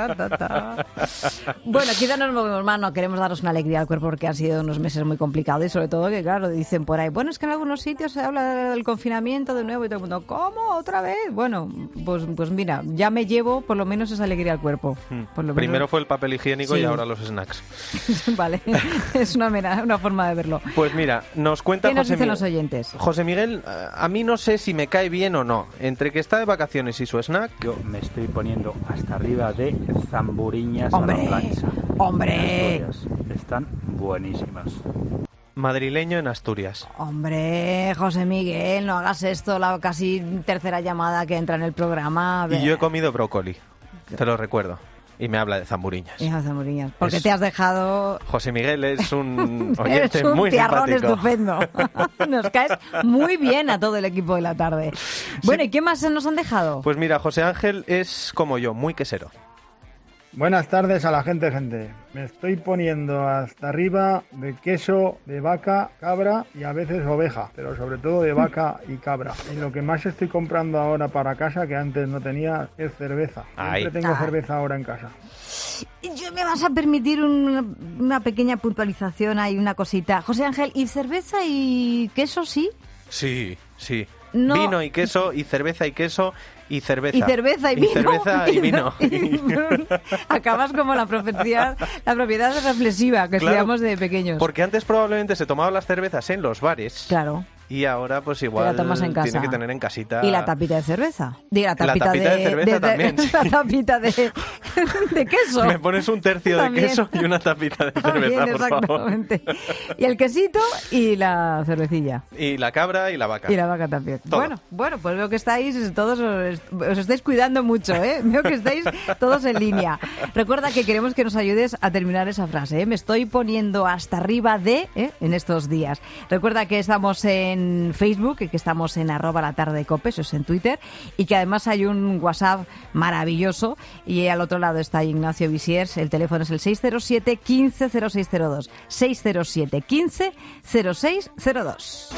Bueno, quizá nos movemos más, no queremos daros una alegría al cuerpo porque han sido unos meses muy complicados y sobre todo que, claro, dicen por ahí, bueno, es que en algunos sitios se habla del confinamiento de nuevo y todo el mundo, ¿cómo? ¿Otra vez? Bueno, pues mira, ya me llevo por lo menos esa alegría al cuerpo. Por lo Primero menos. fue el papel higiénico Sí. y ahora los snacks. Vale, es una forma de verlo. Pues mira, nos cuenta ¿Qué nos José dicen Miguel. los oyentes? José Miguel, a mí no sé si me cae bien o no. Entre que está de vacaciones y su snack... Yo me estoy poniendo hasta arriba de zamburiñas ¡Hombre! a la plancha. ¡Hombre! En Asturias. Están buenísimas. Madrileño en Asturias. Hombre, José Miguel, no hagas esto, la casi tercera llamada que entra en el programa. A ver. Y yo he comido brócoli, te lo recuerdo. Y me habla de zamburiñas. Hija de Zamoriñas, porque Es- te has dejado... José Miguel es un Eres oyente un muy tiarrón simpático. estupendo. Nos caes muy bien a todo el equipo de la tarde. Bueno, ¿y qué más nos han dejado? Pues mira, José Ángel es como yo, muy quesero. Buenas tardes a la gente. Me estoy poniendo hasta arriba de queso de vaca, cabra y a veces oveja, pero sobre todo de vaca y cabra. Y lo que más estoy comprando ahora para casa, que antes no tenía, es cerveza. Ay. Siempre tengo Ah. cerveza ahora en casa. Yo me vas a permitir una pequeña puntualización, hay una cosita. José Ángel, ¿y cerveza y queso sí? Sí, sí. No. Vino y queso, y cerveza y queso, y cerveza. Y cerveza y vino. Y cerveza y vino. Acabas como la propiedad reflexiva que Claro, estudiamos de pequeños. Porque antes probablemente se tomaban las cervezas en los bares. Claro. Y ahora pues igual la tomas en casa. tiene que tener en casita. ¿Y la tapita de cerveza? Digo, la tapita, tapita de cerveza también, sí. La tapita de queso. Me pones un tercio También. de queso y una tapita de También, cerveza, por favor. exactamente. Y el quesito y la cervecilla. Y la cabra y la vaca. Y la vaca también. Todo. Bueno, pues veo que estáis todos, os estáis cuidando mucho, ¿eh? Veo que estáis todos en línea. Recuerda que queremos que nos ayudes a terminar esa frase, ¿eh? Me estoy poniendo hasta arriba de, en estos días. Recuerda que estamos en Facebook y que estamos en @latardecope, eso es en Twitter, y que además hay un WhatsApp maravilloso y al otro lado está Ignacio Visiers, el teléfono es el 607 15 0602. 607 15 0602.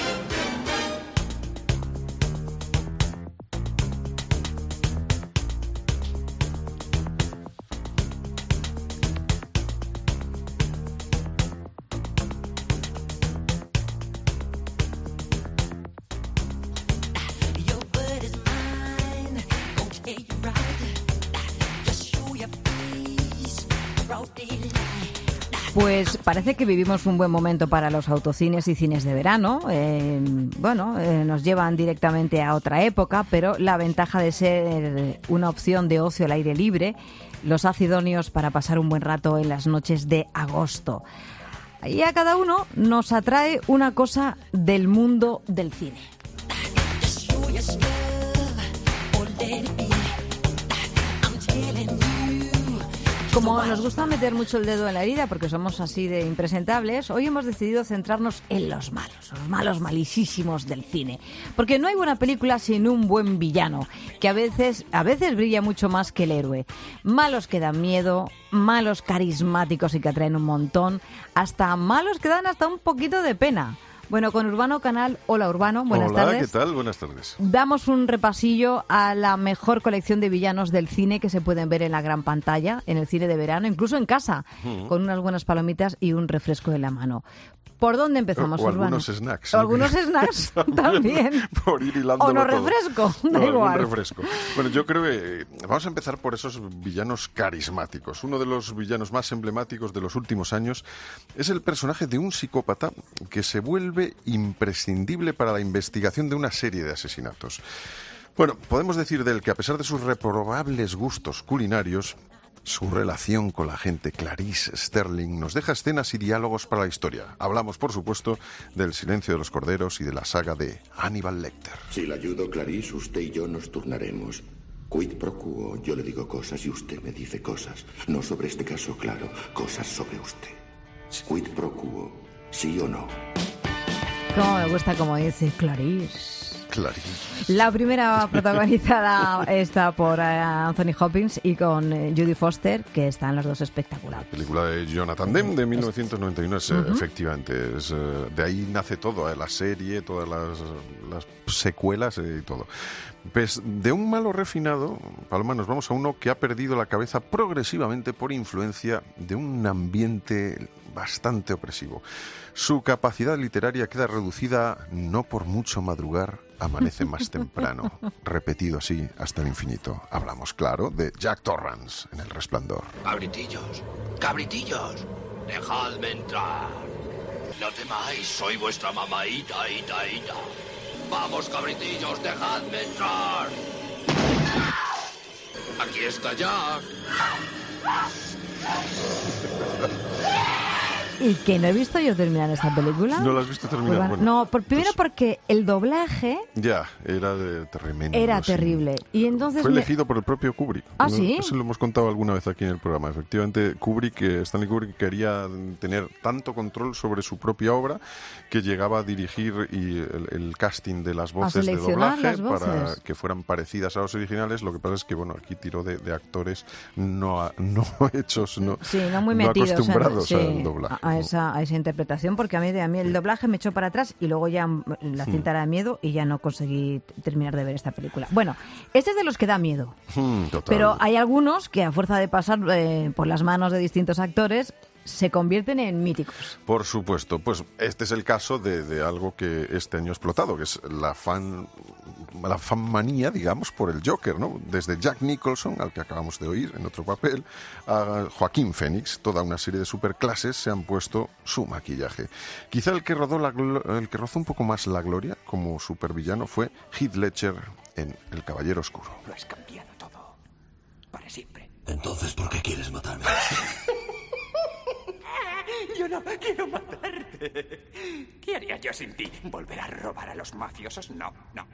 Pues parece que vivimos un buen momento para los autocines y cines de verano. Nos llevan directamente a otra época, pero la ventaja de ser una opción de ocio al aire libre los hace idóneos para pasar un buen rato en las noches de agosto. Y a cada uno nos atrae una cosa del mundo del cine. Como nos gusta meter mucho el dedo en la herida porque somos así de impresentables, hoy hemos decidido centrarnos en los malos malísimos del cine. Porque no hay buena película sin un buen villano, que a veces brilla mucho más que el héroe. Malos que dan miedo, malos carismáticos y que atraen un montón, hasta malos que dan hasta un poquito de pena. Bueno, con Urbano Canal, hola Urbano, buenas Hola, tardes. ¿qué tal? Buenas tardes. Damos un repasillo a la mejor colección de villanos del cine que se pueden ver en la gran pantalla, en el cine de verano, incluso en casa, con unas buenas palomitas y un refresco en la mano. ¿Por dónde empezamos, O Urbano? algunos snacks. O algunos snacks también. Por ir hilándolo O no todo. refresco, da No, algún igual. refresco. Bueno, yo creo que vamos a empezar por esos villanos carismáticos. Uno de los villanos más emblemáticos de los últimos años es el personaje de un psicópata que se vuelve imprescindible para la investigación de una serie de asesinatos. Bueno, podemos decir de él que a pesar de sus reprobables gustos culinarios, Su relación con la agente Clarice Sterling nos deja escenas y diálogos para la historia. Hablamos, por supuesto, del Silencio de los Corderos y de la saga de Hannibal Lecter. Si la ayudo, Clarice, usted y yo nos turnaremos. Quid pro quo, yo le digo cosas y usted me dice cosas. No sobre este caso, claro, cosas sobre usted. Quid pro quo, sí o no. Cómo me gusta como dice Clarice. Clarice. La primera protagonizada está por Anthony Hopkins y con Judy Foster, que están los dos espectaculares. Película de Jonathan Demme de 1991, efectivamente. De ahí nace todo, la serie, todas las secuelas y todo. Pues de un malo refinado, Paloma, nos vamos a uno que ha perdido la cabeza progresivamente por influencia de un ambiente bastante opresivo. Su capacidad literaria queda reducida, no por mucho madrugar, amanece más temprano, repetido así hasta el infinito. Hablamos, claro, de Jack Torrance en El Resplandor. Cabritillos, dejadme entrar. No temáis, soy vuestra mamaíta, ita. Vamos, cabritillos, dejadme entrar. Aquí está Jack. Y que no he visto yo terminar esta película. ¿No la has visto terminar? Bueno, no, primero porque el doblaje ya era tremendo. Era terrible. Y entonces fue elegido por el propio Kubrick. ¿Ah, sí? Eso lo hemos contado alguna vez aquí en el programa. Efectivamente, Stanley Kubrick quería tener tanto control sobre su propia obra que llegaba a dirigir el casting de las voces de doblaje para que fueran parecidas a los originales. Lo que pasa es que, bueno, aquí tiró de actores no hechos, no muy metidos, acostumbrados al doblaje. A esa interpretación, porque a mí el doblaje me echó para atrás y luego ya la cinta era de miedo y ya no conseguí terminar de ver esta película. Bueno, este es de los que da miedo. Total. Pero hay algunos que a fuerza de pasar por las manos de distintos actores se convierten en míticos. Por supuesto, pues este es el caso de algo que este año ha explotado, que es la fanmanía, digamos, por el Joker, ¿no? Desde Jack Nicholson, al que acabamos de oír en otro papel, a Joaquín Phoenix, toda una serie de superclases se han puesto su maquillaje. Quizá el que rozó un poco más la gloria como supervillano fue Heath Ledger en El Caballero Oscuro. Lo has cambiado todo, para siempre. Entonces, ¿por qué quieres matarme? Yo no quiero matarte. ¿Qué haría yo sin ti? ¿Volver a robar a los mafiosos? No.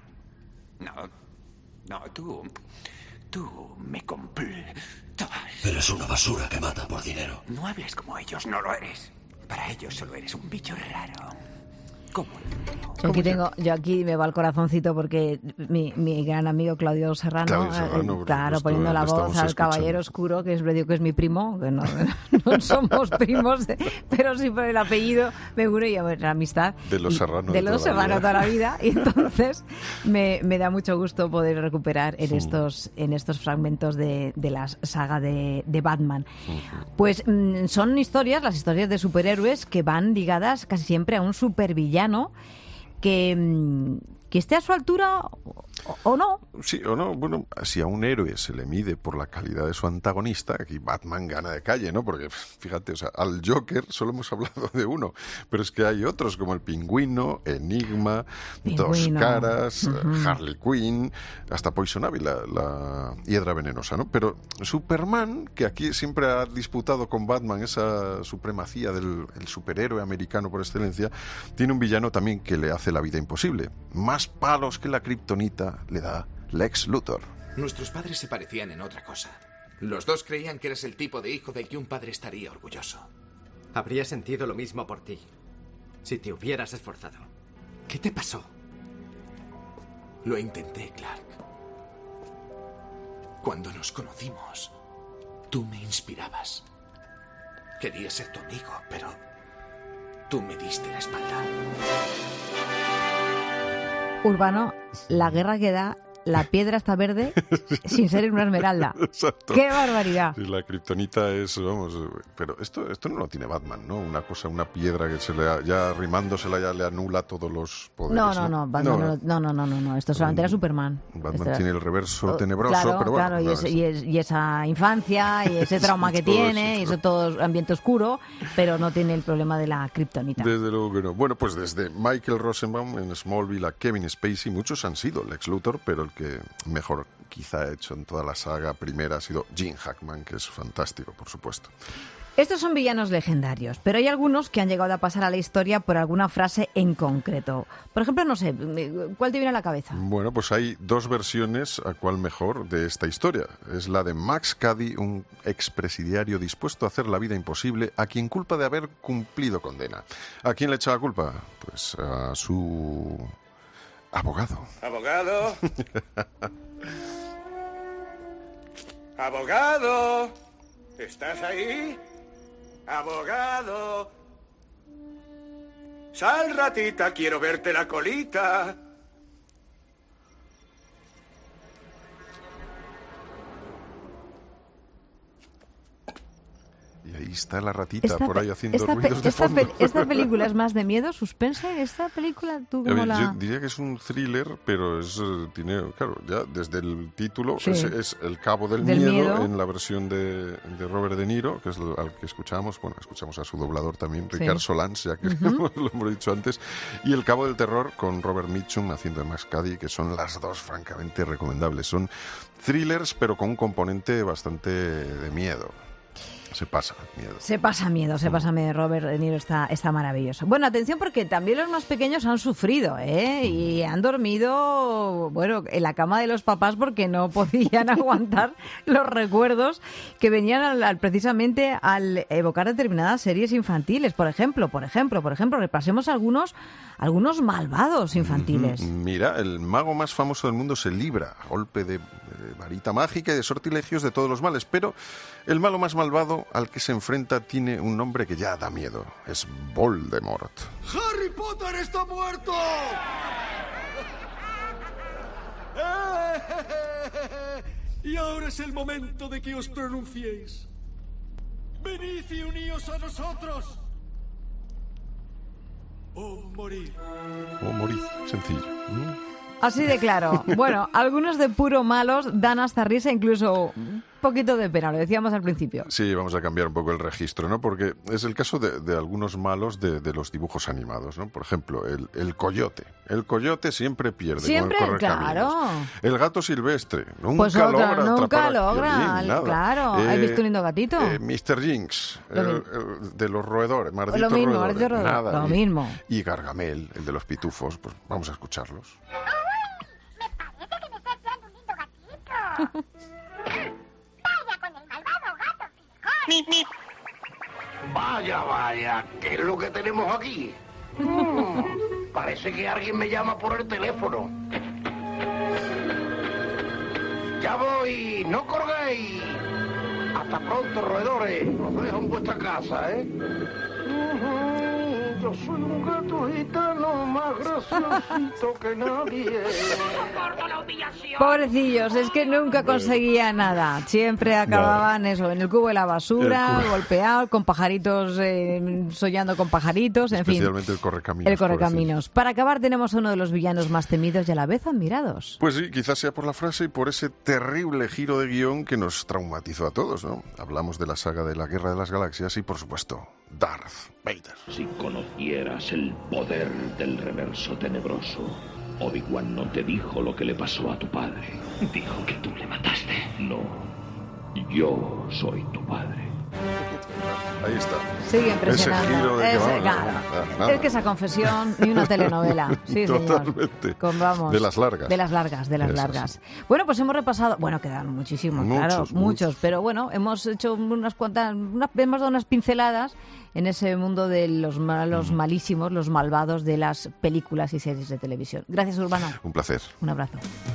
Tú me completas. Eres una basura que mata por dinero. No hables como ellos, no lo eres. Para ellos solo eres un bicho raro. ¿Cómo? Yo aquí me va el corazoncito porque mi gran amigo Claudio Serrano, claro, poniendo la voz al Caballero Oscuro, que digo que es mi primo, que no somos primos, pero sí por el apellido me une y la amistad. De los Serrano. De los Serrano toda la vida. Y entonces me da mucho gusto poder recuperar en estos fragmentos de la saga de Batman. Pues son las historias de superhéroes que van ligadas casi siempre a un supervillano que esté a su altura o no. Sí, o no. Bueno, si a un héroe se le mide por la calidad de su antagonista, aquí Batman gana de calle, ¿no? Porque, fíjate, al Joker solo hemos hablado de uno, pero es que hay otros como el Pingüino, Enigma, Dos Caras, Harley Quinn, hasta Poison Ivy, la hiedra venenosa, ¿no? Pero Superman, que aquí siempre ha disputado con Batman esa supremacía del superhéroe americano por excelencia, tiene un villano también que le hace la vida imposible. Más palos que la kriptonita le da Lex Luthor. Nuestros padres se parecían en otra cosa. Los dos creían que eres el tipo de hijo del que un padre estaría orgulloso. Habría sentido lo mismo por ti, si te hubieras esforzado. ¿Qué te pasó? Lo intenté, Clark. Cuando nos conocimos, tú me inspirabas. Quería ser tu amigo, pero tú me diste la espalda. Urbano, la guerra que da, la piedra está verde sin ser una esmeralda. Exacto. ¡Qué barbaridad! Sí, la kriptonita es, vamos, pero esto no lo tiene Batman, ¿no? Una piedra que ya rimándosela ya le anula todos los poderes. No, Batman no. Esto solamente era Superman. Batman tiene el reverso tenebroso, pero bueno. Claro, y esa infancia, y ese trauma que tiene, y eso todo ambiente oscuro, pero no tiene el problema de la kriptonita. Desde luego que no. Bueno, pues desde Michael Rosenbaum en Smallville a Kevin Spacey, muchos han sido Lex Luthor, pero el que mejor quizá ha hecho en toda la saga primera ha sido Gene Hackman, que es fantástico, por supuesto. Estos son villanos legendarios, pero hay algunos que han llegado a pasar a la historia por alguna frase en concreto. Por ejemplo, no sé, ¿cuál te viene a la cabeza? Bueno, pues hay dos versiones, a cuál mejor, de esta historia. Es la de Max Cady, un expresidiario dispuesto a hacer la vida imposible a quien culpa de haber cumplido condena. ¿A quién le echa la culpa? Pues a su abogado. ¡Abogado! ¡Abogado! ¿Estás ahí? ¡Abogado! ¡Sal, ratita! ¡Quiero verte la colita! Y ahí está la ratita por ahí haciendo ruidos de fondo. ¿Esta película es más de miedo, suspense? ¿Esta película tú cómo la...? Yo diría que es un thriller, pero tiene, claro, ya desde el título Sí. es El cabo del miedo en la versión de Robert De Niro, que es al que escuchamos. Bueno, escuchamos a su doblador también, Sí. Ricard Solans, ya que lo hemos dicho antes. Y El cabo del terror con Robert Mitchum haciendo de Max Cady, que son las dos francamente recomendables. Son thrillers, pero con un componente bastante de miedo. Se pasa miedo. Se pasa miedo. Robert De Niro está maravilloso. Bueno, atención porque también los más pequeños han sufrido, ¿eh? Y han dormido, bueno, en la cama de los papás porque no podían aguantar los recuerdos que venían precisamente al evocar determinadas series infantiles. Por ejemplo, repasemos algunos malvados infantiles. Mira, el mago más famoso del mundo se libra a golpe de varita mágica y de sortilegios de todos los males, pero el malo más malvado al que se enfrenta tiene un nombre que ya da miedo. Es Voldemort. ¡Harry Potter está muerto! Y ahora es el momento de que os pronunciéis. Venid y uníos a nosotros. O morir. O morir, sencillo. Así de claro. Bueno, algunos de puro malos dan hasta risa, incluso un poquito de pena, lo decíamos al principio. Sí, vamos a cambiar un poco el registro, ¿no? Porque es el caso de algunos malos de los dibujos animados, ¿no? Por ejemplo, el coyote. El coyote siempre pierde Siempre, con el correcaminos. Claro. El gato silvestre. Nunca Pues logra atrapar nunca a logra, Piolín, nada. claro. ¿Has visto un lindo gatito? Mr. Jinx, de los roedores, malditos Lo mismo, roedores. maldito roedor. Nada. Lo mismo. Y Gargamel, el de los pitufos, pues vamos a escucharlos. Vaya, vaya, ¿qué es lo que tenemos aquí? Parece que alguien me llama por el teléfono. Ya voy, no colguéis. Hasta pronto, roedores. Os dejo en vuestra casa, ¿eh? Yo soy un gato gitano más graciosito que nadie. Pobrecillos, es que nunca conseguía nada. Siempre acababan eso, en el cubo de la basura, golpeados, con pajaritos, soñando con pajaritos, en fin. Especialmente el correcaminos. El correcaminos. Para acabar tenemos a uno de los villanos más temidos y a la vez admirados. Pues sí, quizás sea por la frase y por ese terrible giro de guión que nos traumatizó a todos, ¿no? Hablamos de la saga de la Guerra de las Galaxias y, por supuesto, Darth Vader. Si conocieras el poder del reverso tenebroso, Obi-Wan no te dijo lo que le pasó a tu padre. Dijo que tú le mataste. No, yo soy tu padre. Ahí está. Sigue impresionando. Ese giro de que vamos, claro. Es que esa confesión ni una telenovela. Sí, totalmente. Vamos, de las largas. De las largas. Bueno, pues hemos repasado. Bueno, quedan muchísimos, muchos. Pero bueno, hemos hecho hemos dado unas pinceladas en ese mundo de los malos, malísimos, los malvados de las películas y series de televisión. Gracias, Urbano. Un placer. Un abrazo.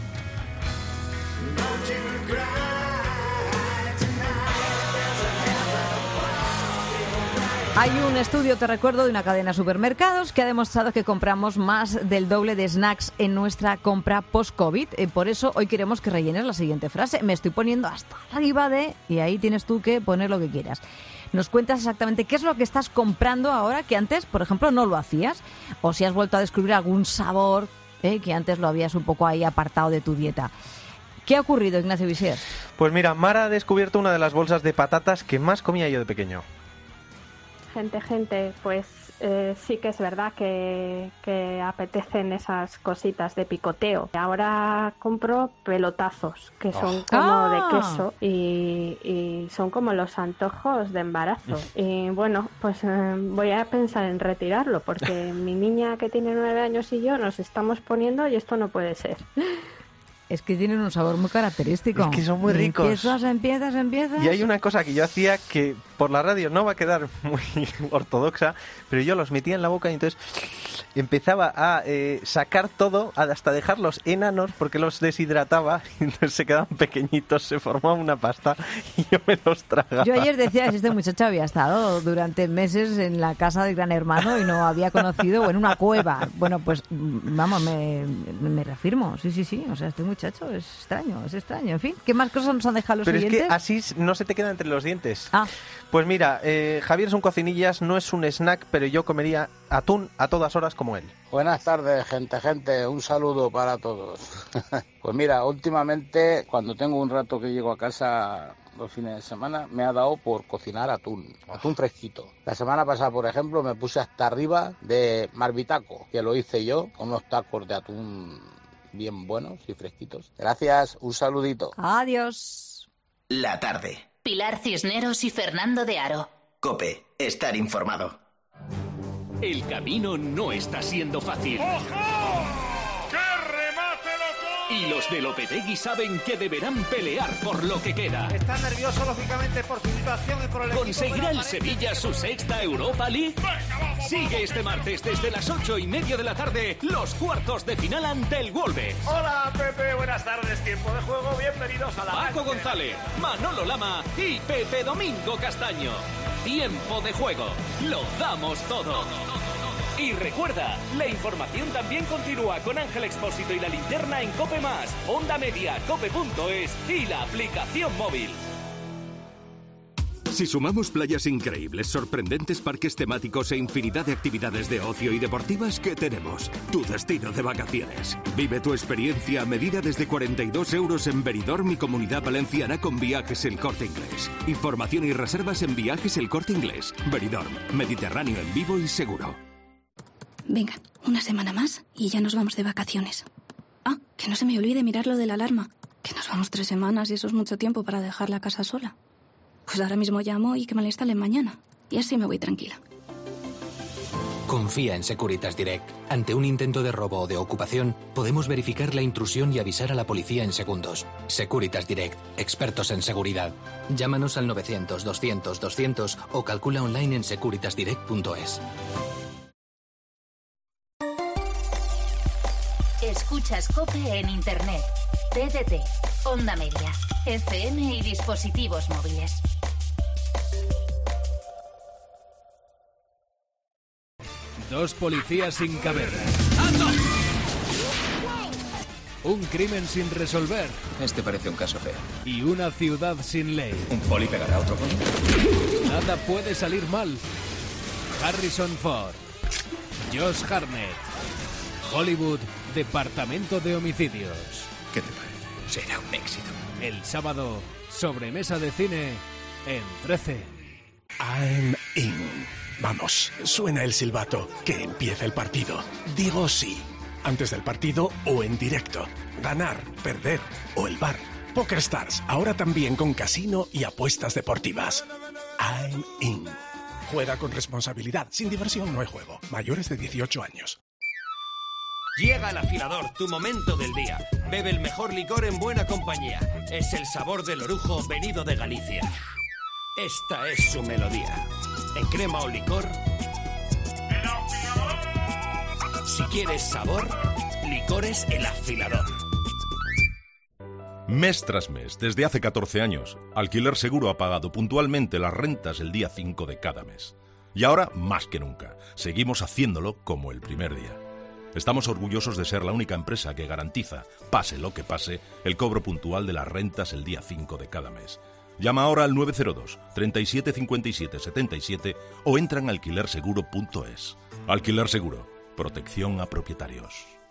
Hay un estudio, te recuerdo, de una cadena de supermercados que ha demostrado que compramos más del doble de snacks en nuestra compra post-COVID. Por eso hoy queremos que rellenes la siguiente frase. Me estoy poniendo hasta arriba de... Y ahí tienes tú que poner lo que quieras. Nos cuentas exactamente qué es lo que estás comprando ahora que antes, por ejemplo, no lo hacías. O si has vuelto a descubrir algún sabor que antes lo habías un poco ahí apartado de tu dieta. ¿Qué ha ocurrido, Ignacio Visier? Pues mira, Mara ha descubierto una de las bolsas de patatas que más comía yo de pequeño. Gente, pues sí que es verdad que apetecen esas cositas de picoteo. Ahora compro pelotazos, que son como de queso y son como los antojos de embarazo. Y bueno, pues voy a pensar en retirarlo, porque mi niña que tiene 9 años y yo nos estamos poniendo y esto no puede ser. Es que tienen un sabor muy característico. Es que son muy ricos. Empiezas. Y hay una cosa que yo hacía que por la radio no va a quedar muy ortodoxa, pero yo los metía en la boca y entonces empezaba a sacar todo, hasta dejarlos enanos, porque los deshidrataba, y entonces se quedaban pequeñitos, se formaba una pasta y yo me los tragaba. Yo ayer decía que este muchacho había estado durante meses en la casa del Gran Hermano y no había conocido, o en una cueva. Bueno, pues vamos, me reafirmo, sí, o sea, este muchacho es extraño. En fin, ¿qué más cosas nos han dejado los oyentes? Pero es que así no se te queda entre los dientes. Pues mira, Javier es un cocinillas, no es un snack, pero yo comería atún a todas horas como él. Buenas tardes, gente, un saludo para todos. Pues mira, últimamente, cuando tengo un rato que llego a casa los fines de semana, me ha dado por cocinar atún fresquito. La semana pasada, por ejemplo, me puse hasta arriba de marbitaco, que lo hice yo, con unos tacos de atún bien buenos y fresquitos. Gracias, un saludito. Adiós. La tarde. Pilar Cisneros y Fernando de Aro. COPE, estar informado. El camino no está siendo fácil. ¡Ojo! ¡Qué remate loco! Y los de Lopetegui saben que deberán pelear por lo que queda. Está nervioso, lógicamente, por su situación y por el equipo. ¿Conseguirá el Sevilla su sexta Europa League? Sigue este martes desde las 8:30 de la tarde los cuartos de final ante el Wolves. Hola, Pepe, buenas tardes, tiempo de juego, bienvenidos a la Paco González, Manolo Lama y Pepe Domingo Castaño. Tiempo de juego, lo damos todo. Y recuerda, la información también continúa con Ángel Expósito y la linterna en COPE+, Onda Media, cope.es y la aplicación móvil. Si sumamos playas increíbles, sorprendentes parques temáticos e infinidad de actividades de ocio y deportivas, ¿qué tenemos? Tu destino de vacaciones. Vive tu experiencia a medida desde 42 euros en Benidorm y Comunidad Valenciana con Viajes El Corte Inglés. Información y reservas en Viajes El Corte Inglés. Benidorm, Mediterráneo en vivo y seguro. Venga, una semana más y ya nos vamos de vacaciones. Ah, que no se me olvide mirar lo de la alarma. Que nos vamos 3 semanas y eso es mucho tiempo para dejar la casa sola. Pues ahora mismo llamo y que me la instalen mañana. Y así me voy tranquila. Confía en Securitas Direct. Ante un intento de robo o de ocupación, podemos verificar la intrusión y avisar a la policía en segundos. Securitas Direct. Expertos en seguridad. Llámanos al 900-200-200 o calcula online en securitasdirect.es. Escuchas COPE en Internet, TDT, Onda Media, FM y dispositivos móviles. Dos policías sin caverna. Un crimen sin resolver. Este parece un caso feo. Y una ciudad sin ley. ¿Un poli pegará a otro poli? Nada puede salir mal. Harrison Ford, Josh Hartnett, Hollywood, Departamento de Homicidios. ¿Qué te parece? Será un éxito. El sábado, sobremesa de cine en 13. I'm in. Vamos, suena el silbato. Que empieza el partido. Digo sí. Antes del partido o en directo. Ganar, perder o el bar. PokerStars, ahora también con casino y apuestas deportivas. I'm in. Juega con responsabilidad. Sin diversión no hay juego. Mayores de 18 años. Llega el afilador, tu momento del día. Bebe el mejor licor en buena compañía. Es el sabor del orujo venido de Galicia. Esta es su melodía. En crema o licor. Si quieres sabor, licores El Afilador. Mes tras mes, desde hace 14 años, Alquiler Seguro ha pagado puntualmente las rentas el día 5 de cada mes. Y ahora, más que nunca, seguimos haciéndolo como el primer día. Estamos orgullosos de ser la única empresa que garantiza, pase lo que pase, el cobro puntual de las rentas el día 5 de cada mes. Llama ahora al 902 37 57 77 o entra en alquilerseguro.es. Alquiler Seguro. Protección a propietarios.